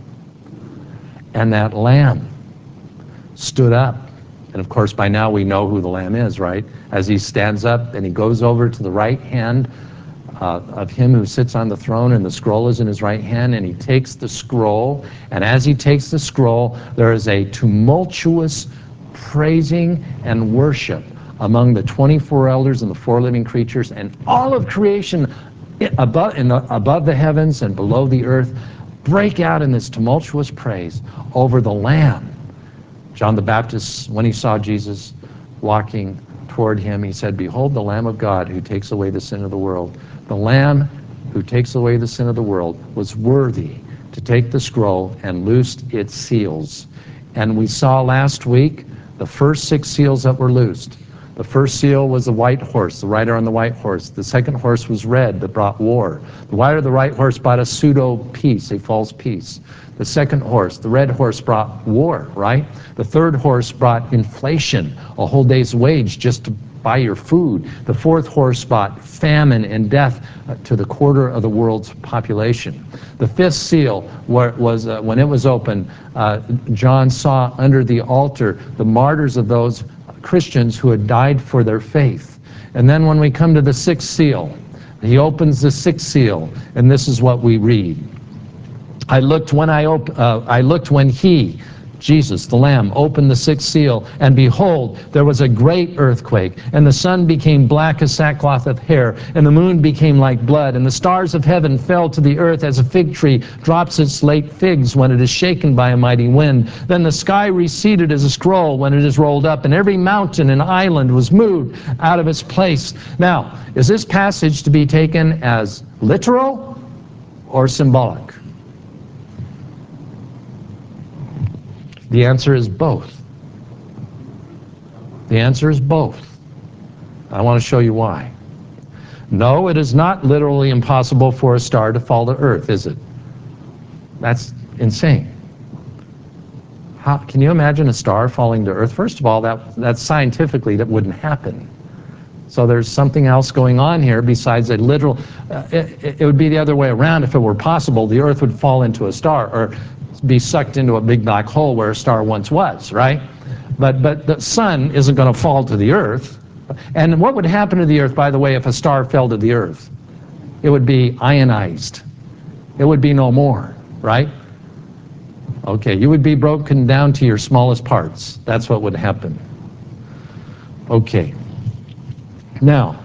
And that lamb stood up. And of course, by now we know who the lamb is, right? As he stands up and he goes over to the right hand uh, of him who sits on the throne, and the scroll is in his right hand, and he takes the scroll. And as he takes the scroll, there is a tumultuous praising and worship among the twenty-four elders and the four living creatures, and all of creation above, in the, above the heavens and below the earth break out in this tumultuous praise over the Lamb. John the Baptist, when he saw Jesus walking toward him, he said, "Behold the Lamb of God who takes away the sin of the world." The Lamb who takes away the sin of the world was worthy to take the scroll and loosed its seals. And we saw last week the first six seals that were loosed. The first seal was the white horse, the rider on the white horse. The second horse was red, that brought war. The rider of the white horse brought a pseudo-peace, a false peace. The second horse, the red horse, brought war, right? The third horse brought inflation, a whole day's wage just to buy your food. The fourth horse brought famine and death to the quarter of the world's population. The fifth seal was, uh, when it was opened, uh, John saw under the altar the martyrs of those Christians who had died for their faith. And then when we come to the sixth seal, he opens the sixth seal, and this is what we read. I looked when I op- uh, I looked when he, Jesus, the Lamb, opened the sixth seal, and behold, there was a great earthquake, and the sun became black as sackcloth of hair, and the moon became like blood, and the stars of heaven fell to the earth as a fig tree drops its late figs when it is shaken by a mighty wind. Then the sky receded as a scroll when it is rolled up, and every mountain and island was moved out of its place. Now, is this passage to be taken as literal or symbolic? The answer is both. The answer is both. I want to show you why. No, it is not literally impossible for a star to fall to earth, is it? That's insane. How, can you imagine a star falling to earth? First of all, that, that scientifically that wouldn't happen. So there's something else going on here besides a literal, uh, it, it would be the other way around. If it were possible, the earth would fall into a star, or be sucked into a big black hole where a star once was, right? But but the sun isn't going to fall to the earth. And what would happen to the earth, by the way, if a star fell to the earth? It would be ionized. It would be no more, right? Okay, you would be broken down to your smallest parts. That's what would happen. Okay. Now,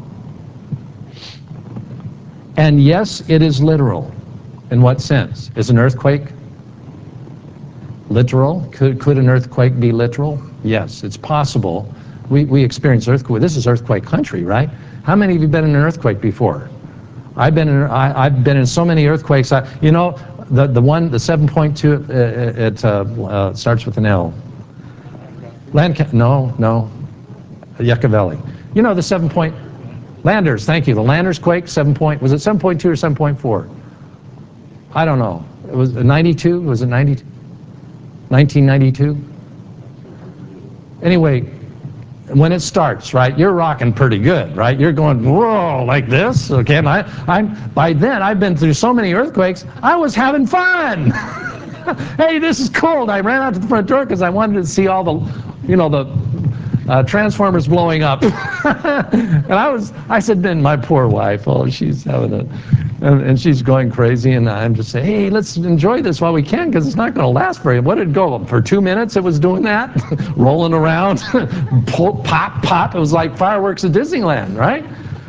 and yes, it is literal. In what sense? Is an earthquake literal? Could, could an earthquake be literal? Yes, it's possible. We, we experience earthquake. This is earthquake country, right? How many of you been in an earthquake before? I've been in, I, I've been in so many earthquakes. I, you know, the, the one, the seven point two, uh, it uh, uh, starts with an L. Land, no, no, Yakoveli. You know the seven point, Landers, thank you. The Landers quake, seven point, was it seven point two or seven point four? I don't know. It was ninety-two, was it ninety-two? nineteen ninety-two? Anyway, when it starts, right, you're rocking pretty good, right? You're going, whoa, like this, okay? And I, I'm, by then, I've been through so many earthquakes, I was having fun. Hey, this is cold. I ran out to the front door because I wanted to see all the, you know, the uh, transformers blowing up. And I was, I said, then my poor wife, oh, she's having a, and, and she's going crazy, and I'm just saying, hey, let's enjoy this while we can, because it's not going to last very. What did it go for two minutes? It was doing that, rolling around, pop, pop. It was like fireworks at Disneyland, right?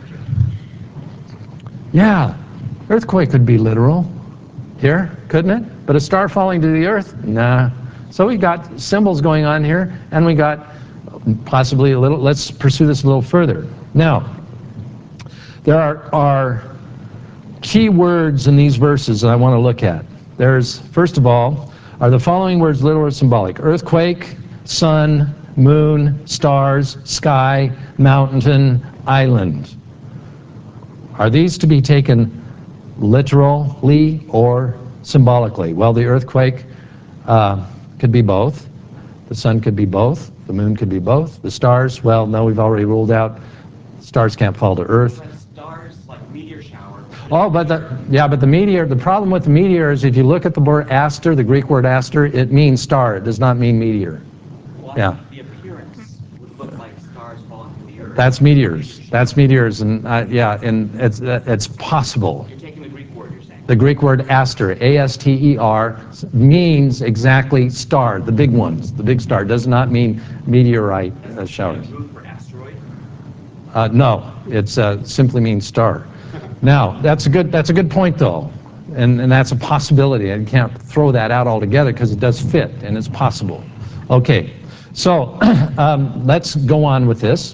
Yeah, earthquake could be literal here, couldn't it? But a star falling to the earth, nah. So we got symbols going on here, and we got possibly a little. Let's pursue this a little further. Now, there are, are key words in these verses that I want to look at. There's, first of all, are the following words literal or symbolic? Earthquake, sun, moon, stars, sky, mountain, island. Are these to be taken literally or symbolically? Well, the earthquake uh, could be both. The sun could be both. The moon could be both. The stars, well, no, we've already ruled out. Stars can't fall to earth. But stars, like meteor shower. Oh, but the, yeah, but the meteor, the problem with the meteor is if you look at the word aster, the Greek word aster, it means star. It does not mean meteor. Well, Yeah. the appearance would look like stars falling to the earth. That's meteors. That's meteors, and uh, yeah, and it's uh, it's possible. You're taking the Greek word, you're saying. The Greek word aster, A S T E R, means exactly star, the big ones, the big star. Does not mean meteorite uh, showers. Room for asteroid? Uh, no, it uh, simply means star. Now, that's a good that's a good point, though, and and that's a possibility. I can't throw that out altogether because it does fit and it's possible. Okay, so um, let's go on with this.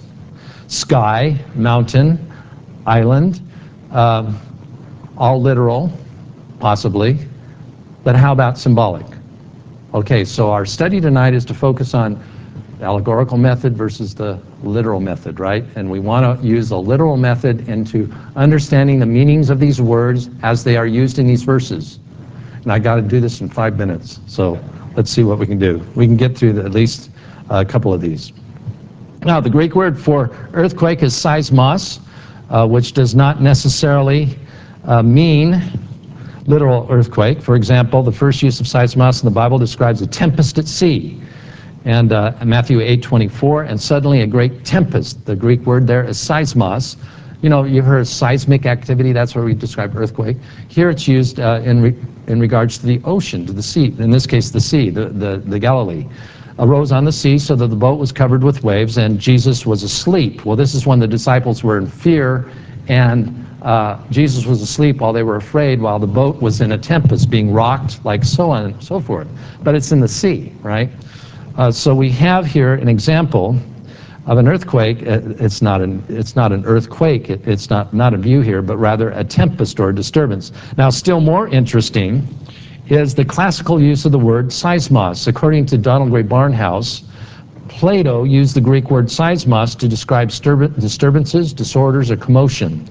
Sky, mountain, island, um, all literal, possibly, but how about symbolic? Okay, so our study tonight is to focus on the allegorical method versus the literal method, right? And we want to use the literal method into understanding the meanings of these words as they are used in these verses. And I got to do this in five minutes, so let's see what we can do. We can get through the, at least a couple of these. Now, the Greek word for earthquake is seismos, uh, which does not necessarily uh, mean literal earthquake. For example, the first use of seismos in the Bible describes a tempest at sea. And uh, Matthew eight twenty-four, and suddenly a great tempest. The Greek word there is seismos. You know, you've heard of seismic activity, that's where we describe earthquake. Here it's used uh, in, re in regards to the ocean, to the sea, in this case the sea, the, the, the Galilee. Arose on the sea so that the boat was covered with waves, and Jesus was asleep. Well, this is when the disciples were in fear, and uh, Jesus was asleep while they were afraid, while the boat was in a tempest, being rocked, like so on and so forth. But it's in the sea, right? Uh, so we have here an example of an earthquake. It's not an, it's not an earthquake, it, it's not, not a view here, but rather a tempest or a disturbance. Now, still more interesting is the classical use of the word seismos. According to Donald Gray Barnhouse, Plato used the Greek word seismos to describe disturbances, disorders, or commotion.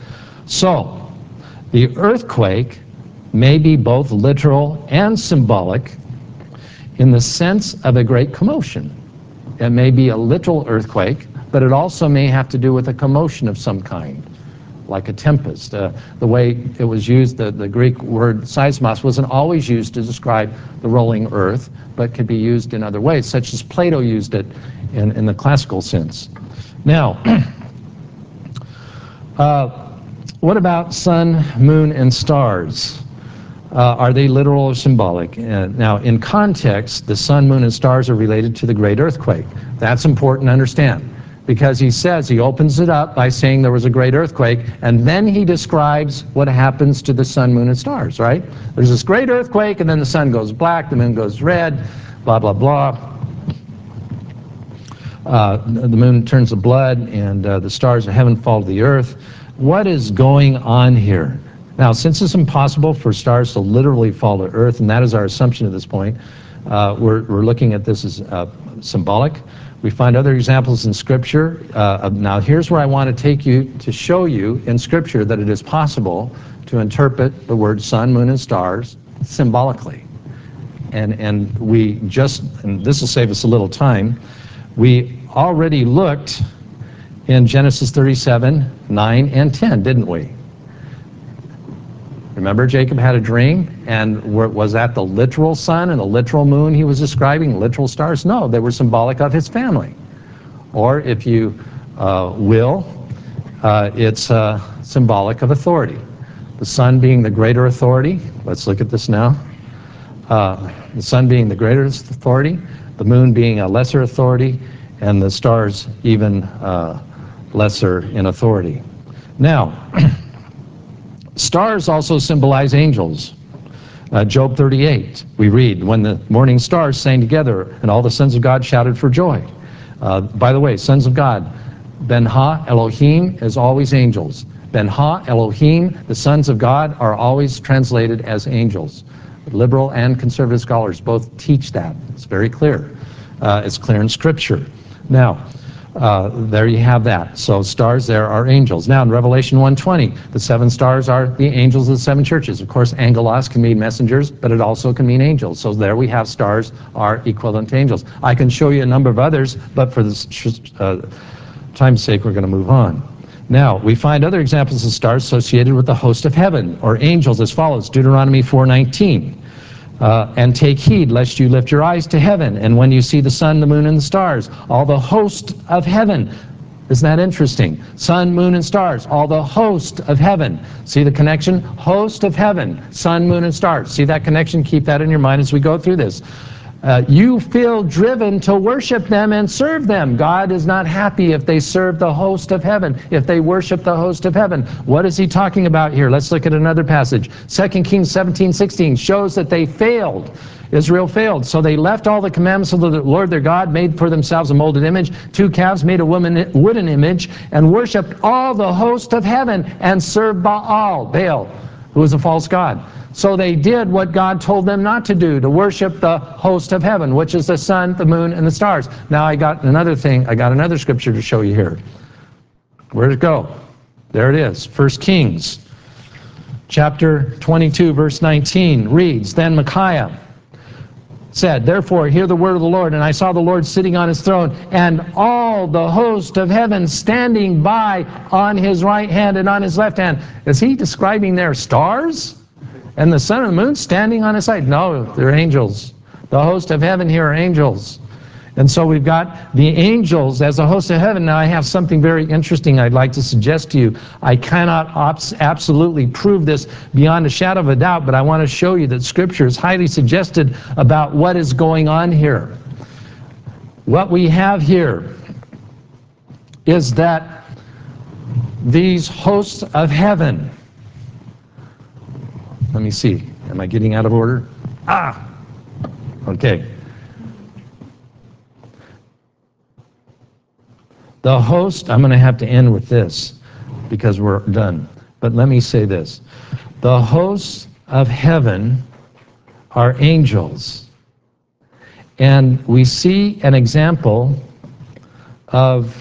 So, the earthquake may be both literal and symbolic in the sense of a great commotion. It may be a literal earthquake, but it also may have to do with a commotion of some kind, like a tempest. Uh, the way it was used, the, the Greek word seismos wasn't always used to describe the rolling earth, but could be used in other ways, such as Plato used it in, in the classical sense. Now, uh, what about sun, moon, and stars? Uh, are they literal or symbolic? Uh, now, in context, the sun, moon, and stars are related to the great earthquake. That's important to understand, because he says, he opens it up by saying there was a great earthquake, and then he describes what happens to the sun, moon, and stars, right? There's this great earthquake, and then the sun goes black, the moon goes red, blah, blah, blah. uh, the moon turns to blood, and uh, the stars of heaven fall to the earth. What is going on here? Now, since it's impossible for stars to literally fall to earth, and that is our assumption at this point, uh, we're, we're looking at this as uh, symbolic. We find other examples in Scripture. Uh, now, here's where I want to take you to show you in Scripture that it is possible to interpret the word sun, moon, and stars symbolically. And, and we just, and this will save us a little time, we already looked in Genesis thirty-seven, nine, and ten, didn't we? Remember, Jacob had a dream, and was that the literal sun and the literal moon he was describing, literal stars? No, they were symbolic of his family. Or, if you uh, will, uh, it's uh, symbolic of authority. The sun being the greater authority. Let's look at this now. Uh, the sun being the greater authority, the moon being a lesser authority, and the stars even uh, lesser in authority. Now, stars also symbolize angels. Uh, Job thirty-eight, we read, when the morning stars sang together and all the sons of God shouted for joy. Uh, by the way, sons of God, Ben-Ha, Elohim, is always angels. Ben-Ha, Elohim, the sons of God, are always translated as angels. Liberal and conservative scholars both teach that. It's very clear. Uh, it's clear in Scripture. Now, Uh, there you have that. So stars there are angels. Now in Revelation one twenty, the seven stars are the angels of the seven churches. Of course, angelos can mean messengers, but it also can mean angels. So there we have stars are equivalent to angels. I can show you a number of others, but for this uh, time's sake, we're going to move on. Now, we find other examples of stars associated with the host of heaven, or angels, as follows. Deuteronomy four nineteen. Uh, and take heed lest you lift your eyes to heaven, and when you see the sun, the moon, and the stars, all the host of heaven. Isn't that interesting? Sun, moon, and stars, all the host of heaven. See the connection? Host of heaven, sun, moon, and stars. See that connection? Keep that in your mind as we go through this. Uh, you feel driven to worship them and serve them. God is not happy if they serve the host of heaven, if they worship the host of heaven. What is he talking about here? Let's look at another passage. Second Kings seventeen sixteen shows that they failed. Israel failed. So they left all the commandments of the Lord their God, made for themselves a molded image, two calves, made a woman, wooden image, and worshipped all the host of heaven and served Baal, Baal, who was a false god. So they did what God told them not to do, to worship the host of heaven, which is the sun, the moon, and the stars. Now I got another thing, I got another scripture to show you here. Where'd it go? There it is, First Kings, chapter twenty-two, verse nineteen, reads, Then Micaiah said, Therefore hear the word of the Lord, and I saw the Lord sitting on his throne, and all the host of heaven standing by on his right hand and on his left hand. Is he describing their stars? And the sun and the moon standing on his side? No, they're angels. The host of heaven here are angels. And so we've got the angels as a host of heaven. Now I have something very interesting I'd like to suggest to you. I cannot absolutely prove this beyond a shadow of a doubt, but I want to show you that Scripture is highly suggested about what is going on here. What we have here is that these hosts of heaven, let me see, am I getting out of order? Ah, okay. The host, I'm going to have to end with this because we're done. But let me say this. The hosts of heaven are angels. And we see an example of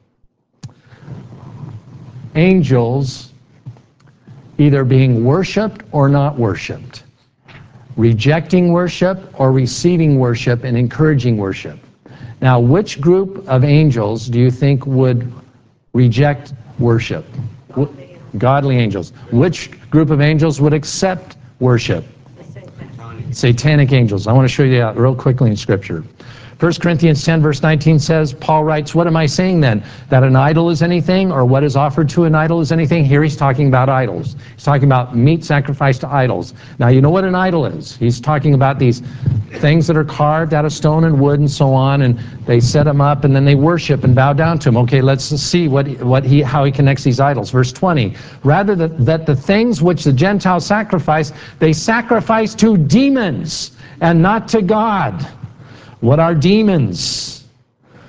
angels either being worshipped or not worshipped, rejecting worship or receiving worship and encouraging worship. Now, which group of angels do you think would reject worship? Godly, Godly angels. Which group of angels would accept worship? Satanic. Satanic angels. I want to show you that real quickly in Scripture. First Corinthians ten, verse nineteen says, Paul writes, what am I saying then? That an idol is anything, or what is offered to an idol is anything? Here he's talking about idols. He's talking about meat sacrificed to idols. Now, you know what an idol is. He's talking about these things that are carved out of stone and wood and so on, and they set them up, and then they worship and bow down to them. Okay, let's see what, what he, how he connects these idols. Verse twenty, rather that, that the things which the Gentiles sacrifice, they sacrifice to demons and not to God. What are demons?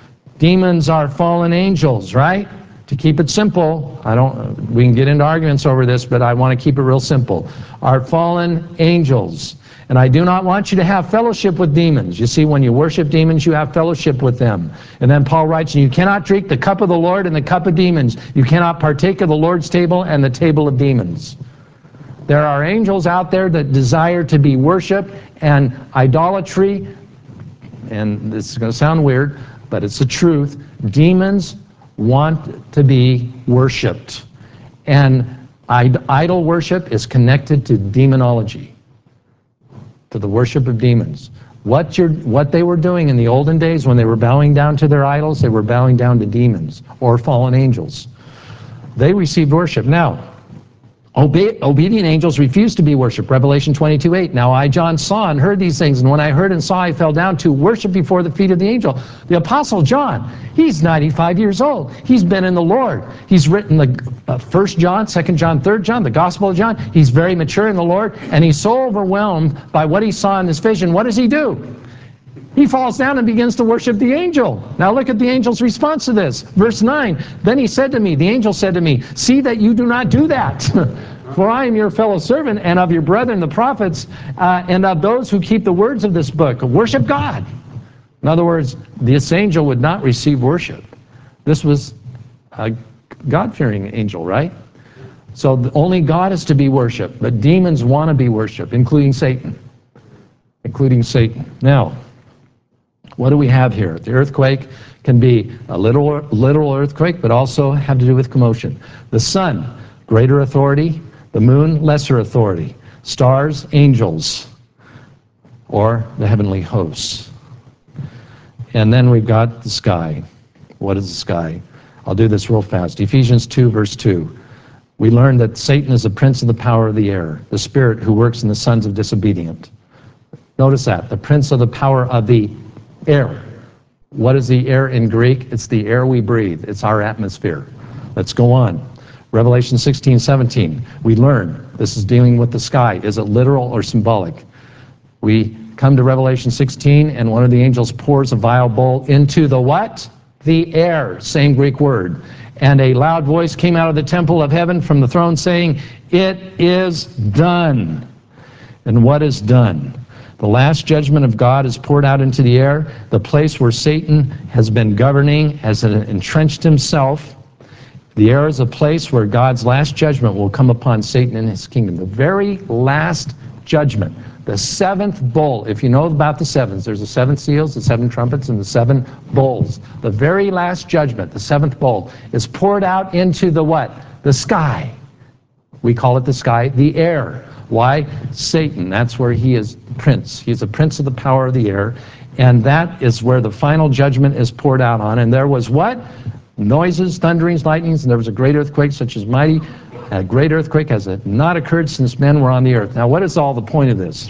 Demons are fallen angels, right? To keep it simple, I don't, we can get into arguments over this, but I want to keep it real simple. Are fallen angels. And I do not want you to have fellowship with demons. You see, when you worship demons, you have fellowship with them. And then Paul writes, you cannot drink the cup of the Lord and the cup of demons. You cannot partake of the Lord's table and the table of demons. There are angels out there that desire to be worshiped, and idolatry, and this is going to sound weird, but it's the truth, demons want to be worshiped. And idol worship is connected to demonology, to the worship of demons. What, you're, what they were doing in the olden days when they were bowing down to their idols, they were bowing down to demons or fallen angels. They received worship. Now, Obe- obedient angels refuse to be worshipped. Revelation twenty-two eight. Now I, John, saw and heard these things, and when I heard and saw, I fell down to worship before the feet of the angel. The Apostle John, he's ninety-five years old. He's been in the Lord. He's written the uh, First John, Second John, Third John, the Gospel of John. He's very mature in the Lord, and he's so overwhelmed by what he saw in this vision. What does he do? He falls down and begins to worship the angel. Now look at the angel's response to this. Verse nine, then he said to me, the angel said to me, see that you do not do that. For I am your fellow servant and of your brethren the prophets uh, and of those who keep the words of this book. Worship God. In other words, this angel would not receive worship. This was a God-fearing angel, right? So only God is to be worshipped, but demons want to be worshipped, including Satan. Including Satan. Now, what do we have here? The earthquake can be a literal, literal earthquake, but also have to do with commotion. The sun, greater authority. The moon, lesser authority. Stars, angels, or the heavenly hosts. And then we've got the sky. What is the sky? I'll do this real fast. Ephesians two, verse two. We learn that Satan is the prince of the power of the air, the spirit who works in the sons of disobedient. Notice that, the prince of the power of the air. What is the air in Greek? It's the air we breathe. It's our atmosphere. Let's go on. Revelation sixteen, seventeen. We learn this is dealing with the sky. Is it literal or symbolic? We come to Revelation sixteen, and one of the angels pours a vial bowl into the what? The air. Same Greek word. And a loud voice came out of the temple of heaven from the throne saying, it is done. And what is done? The last judgment of God is poured out into the air, the place where Satan has been governing, has entrenched himself. The air is a place where God's last judgment will come upon Satan and his kingdom. The very last judgment, the seventh bowl. If you know about the sevens, there's the seven seals, the seven trumpets, and the seven bowls. The very last judgment, the seventh bowl, is poured out into the what? The sky. We call it the sky, the air. Why? Satan, that's where he is prince. He's a prince of the power of the air, and that is where the final judgment is poured out on. And there was what? Noises, thunderings, lightnings, and there was a great earthquake, such as mighty. A great earthquake has not occurred since men were on the earth. Now, what is all the point of this?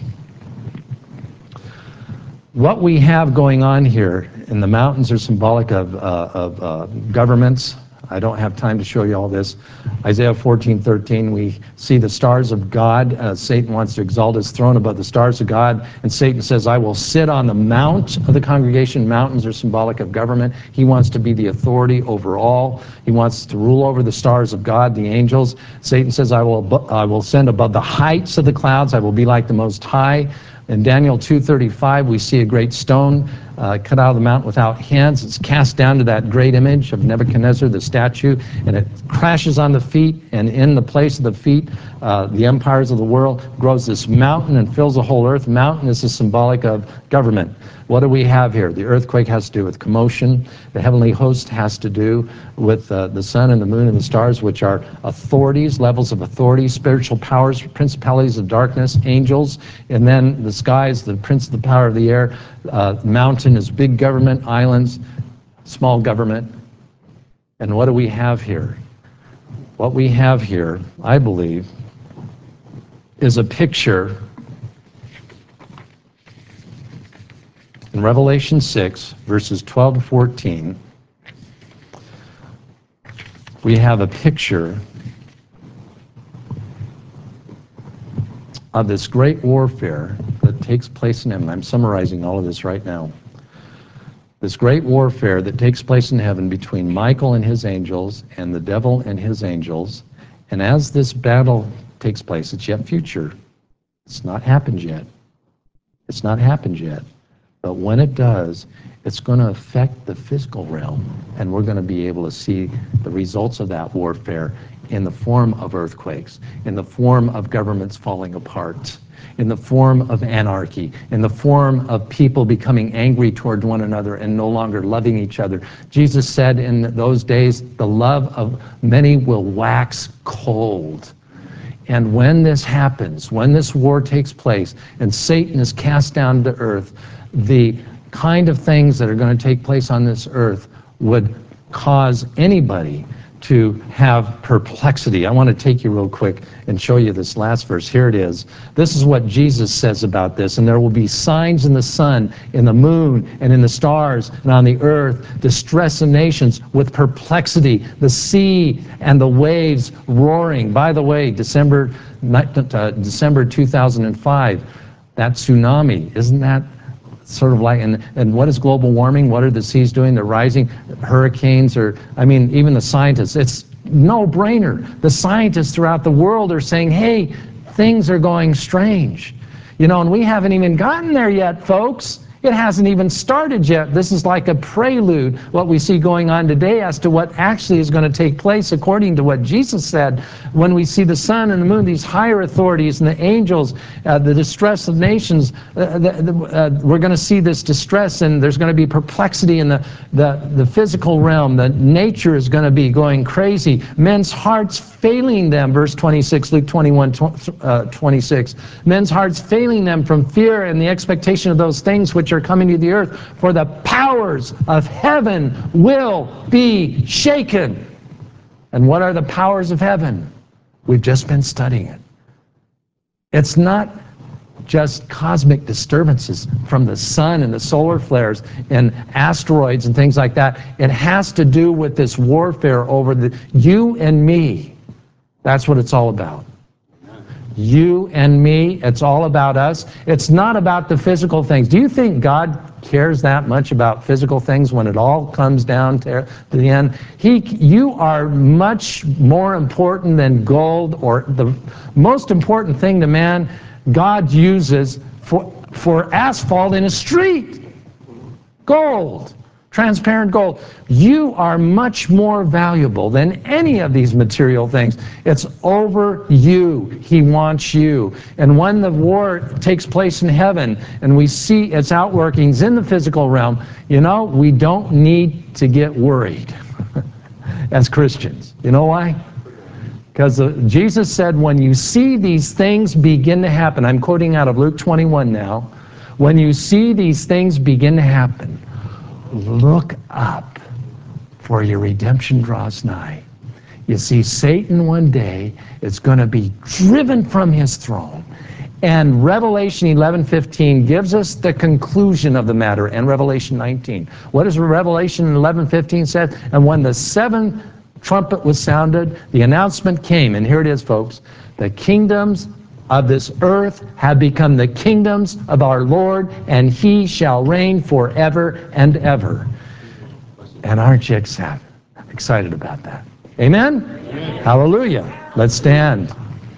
What we have going on here, and the mountains are symbolic of, uh, of uh, governments. I don't have time to show you all this. Isaiah fourteen, thirteen, we see the stars of God. Uh, Satan wants to exalt his throne above the stars of God. And Satan says, I will sit on the mount of the congregation. Mountains are symbolic of government. He wants to be the authority over all. He wants to rule over the stars of God, the angels. Satan says, I will, I will send above the heights of the clouds. I will be like the Most High. In Daniel two thirty-five, we see a great stone uh, cut out of the mountain without hands. It's cast down to that great image of Nebuchadnezzar, the statue, and it crashes on the feet, and in the place of the feet, uh, the empires of the world, grows this mountain and fills the whole earth. Mountain is a symbolic of government. What do we have here? The earthquake has to do with commotion. The heavenly host has to do with uh, the sun and the moon and the stars, which are authorities, levels of authority, spiritual powers, principalities of darkness, angels. And then the sky is the prince of the power of the air. Uh, mountain is big government, islands, small government. And what do we have here? What we have here, I believe, is a picture in Revelation six, verses twelve to fourteen. We have a picture of this great warfare that takes place in heaven. I'm summarizing all of this right now. this great warfare that takes place in heaven between Michael and his angels and the devil and his angels. And as this battle takes place, it's yet future. It's not happened yet. It's not happened yet. But when it does, it's going to affect the physical realm, and we're going to be able to see the results of that warfare in the form of earthquakes, in the form of governments falling apart, in the form of anarchy, in the form of people becoming angry toward one another and no longer loving each other. Jesus said in those days, the love of many will wax cold. And when this happens, when this war takes place and Satan is cast down to earth, the kind of things that are going to take place on this earth would cause anybody to have perplexity. I want to take you real quick and show you this last verse. Here it is. This is what Jesus says about this. And there will be signs in the sun, in the moon, and in the stars, and on the earth, distress of nations with perplexity, the sea and the waves roaring. By the way, December, uh, December two thousand five, that tsunami, isn't that sort of like, and, and what is global warming? What are the seas doing? They're rising. Hurricanes are, I mean, even the scientists, it's no brainer. The scientists throughout the world are saying, hey, things are going strange. You know, and we haven't even gotten there yet, folks. It hasn't even started yet. This is like a prelude, what we see going on today, as to what actually is going to take place according to what Jesus said. When we see the sun and the moon, these higher authorities and the angels, uh, the distress of nations, uh, the, the, uh, we're going to see this distress, and there's going to be perplexity in the, the, the physical realm. The nature is going to be going crazy. Men's hearts failing them, verse twenty-six, Luke twenty-one, twenty-six. Men's hearts failing them from fear and the expectation of those things which are coming to the earth, for the powers of heaven will be shaken. And what are the powers of heaven? We've just been studying it. It's not just cosmic disturbances from the sun and the solar flares and asteroids and things like that. It has to do with this warfare over the you and me. That's what it's all about. You and me, it's all about us. It's not about the physical things. Do you think God cares that much about physical things when it all comes down to the end? He, you are much more important than gold, or the most important thing to man God uses for, for asphalt in a street. Gold. Transparent gold. You are much more valuable than any of these material things. It's over you. He wants you. And when the war takes place in heaven and we see its outworkings in the physical realm, you know, we don't need to get worried as Christians. You know why? Because uh, Jesus said, when you see these things begin to happen, I'm quoting out of Luke twenty-one now, when you see these things begin to happen, look up, for your redemption draws nigh. You see, Satan one day is going to be driven from his throne. And Revelation eleven fifteen gives us the conclusion of the matter, and Revelation nineteen. What does Revelation eleven fifteen say? And when the seventh trumpet was sounded, the announcement came, and here it is, folks. The kingdoms of this earth have become the kingdoms of our Lord, and he shall reign forever and ever. And aren't you excited about that? Amen? Amen. Hallelujah. Let's stand.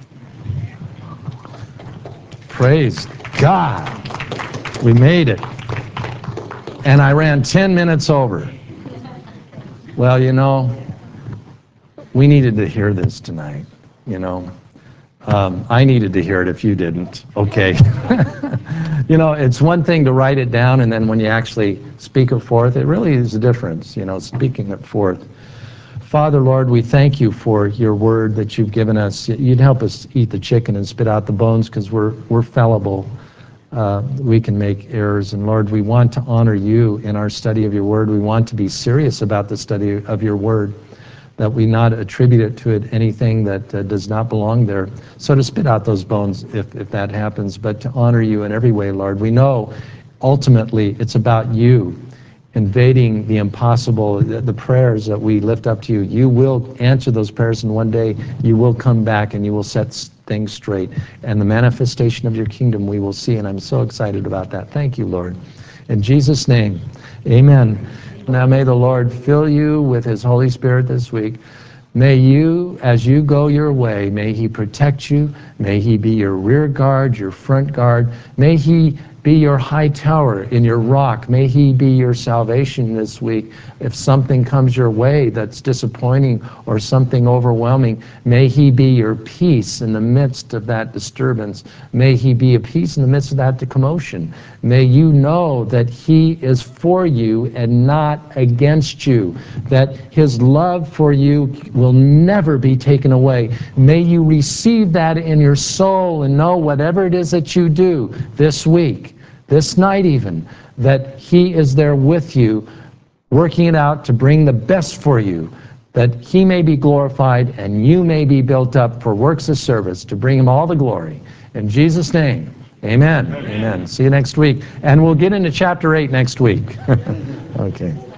Praise God. We made it. And I ran ten minutes over. Well, you know, we needed to hear this tonight, you know. Um, I needed to hear it if you didn't. Okay. You know, it's one thing to write it down, and then when you actually speak it forth, it really is a difference, you know, speaking it forth. Father, Lord, we thank you for your word that you've given us. You'd help us eat the chicken and spit out the bones, because we're, we're fallible. Uh, we can make errors. And Lord, we want to honor you in our study of your word. We want to be serious about the study of your word, that we not attribute it to it anything that uh, does not belong there. So to spit out those bones if, if that happens, but to honor you in every way, Lord. We know ultimately it's about you invading the impossible, the, the prayers that we lift up to you. You will answer those prayers, and one day you will come back and you will set things straight. And the manifestation of your kingdom we will see, and I'm so excited about that. Thank you, Lord. In Jesus' name, Amen. Now may the Lord fill you with His Holy Spirit this week. May you, as you go your way, may He protect you. May He be your rear guard, your front guard. May He be your high tower in your rock. May He be your salvation this week. If something comes your way that's disappointing or something overwhelming, may He be your peace in the midst of that disturbance. May He be a peace in the midst of that commotion. May you know that He is for you and not against you, that His love for you will never be taken away. May you receive that in your soul and know whatever it is that you do this week, this night even, that He is there with you, working it out to bring the best for you, that He may be glorified and you may be built up for works of service to bring Him all the glory. In Jesus' name, amen. Amen. Amen. See you next week. And we'll get into chapter eight next week. Okay.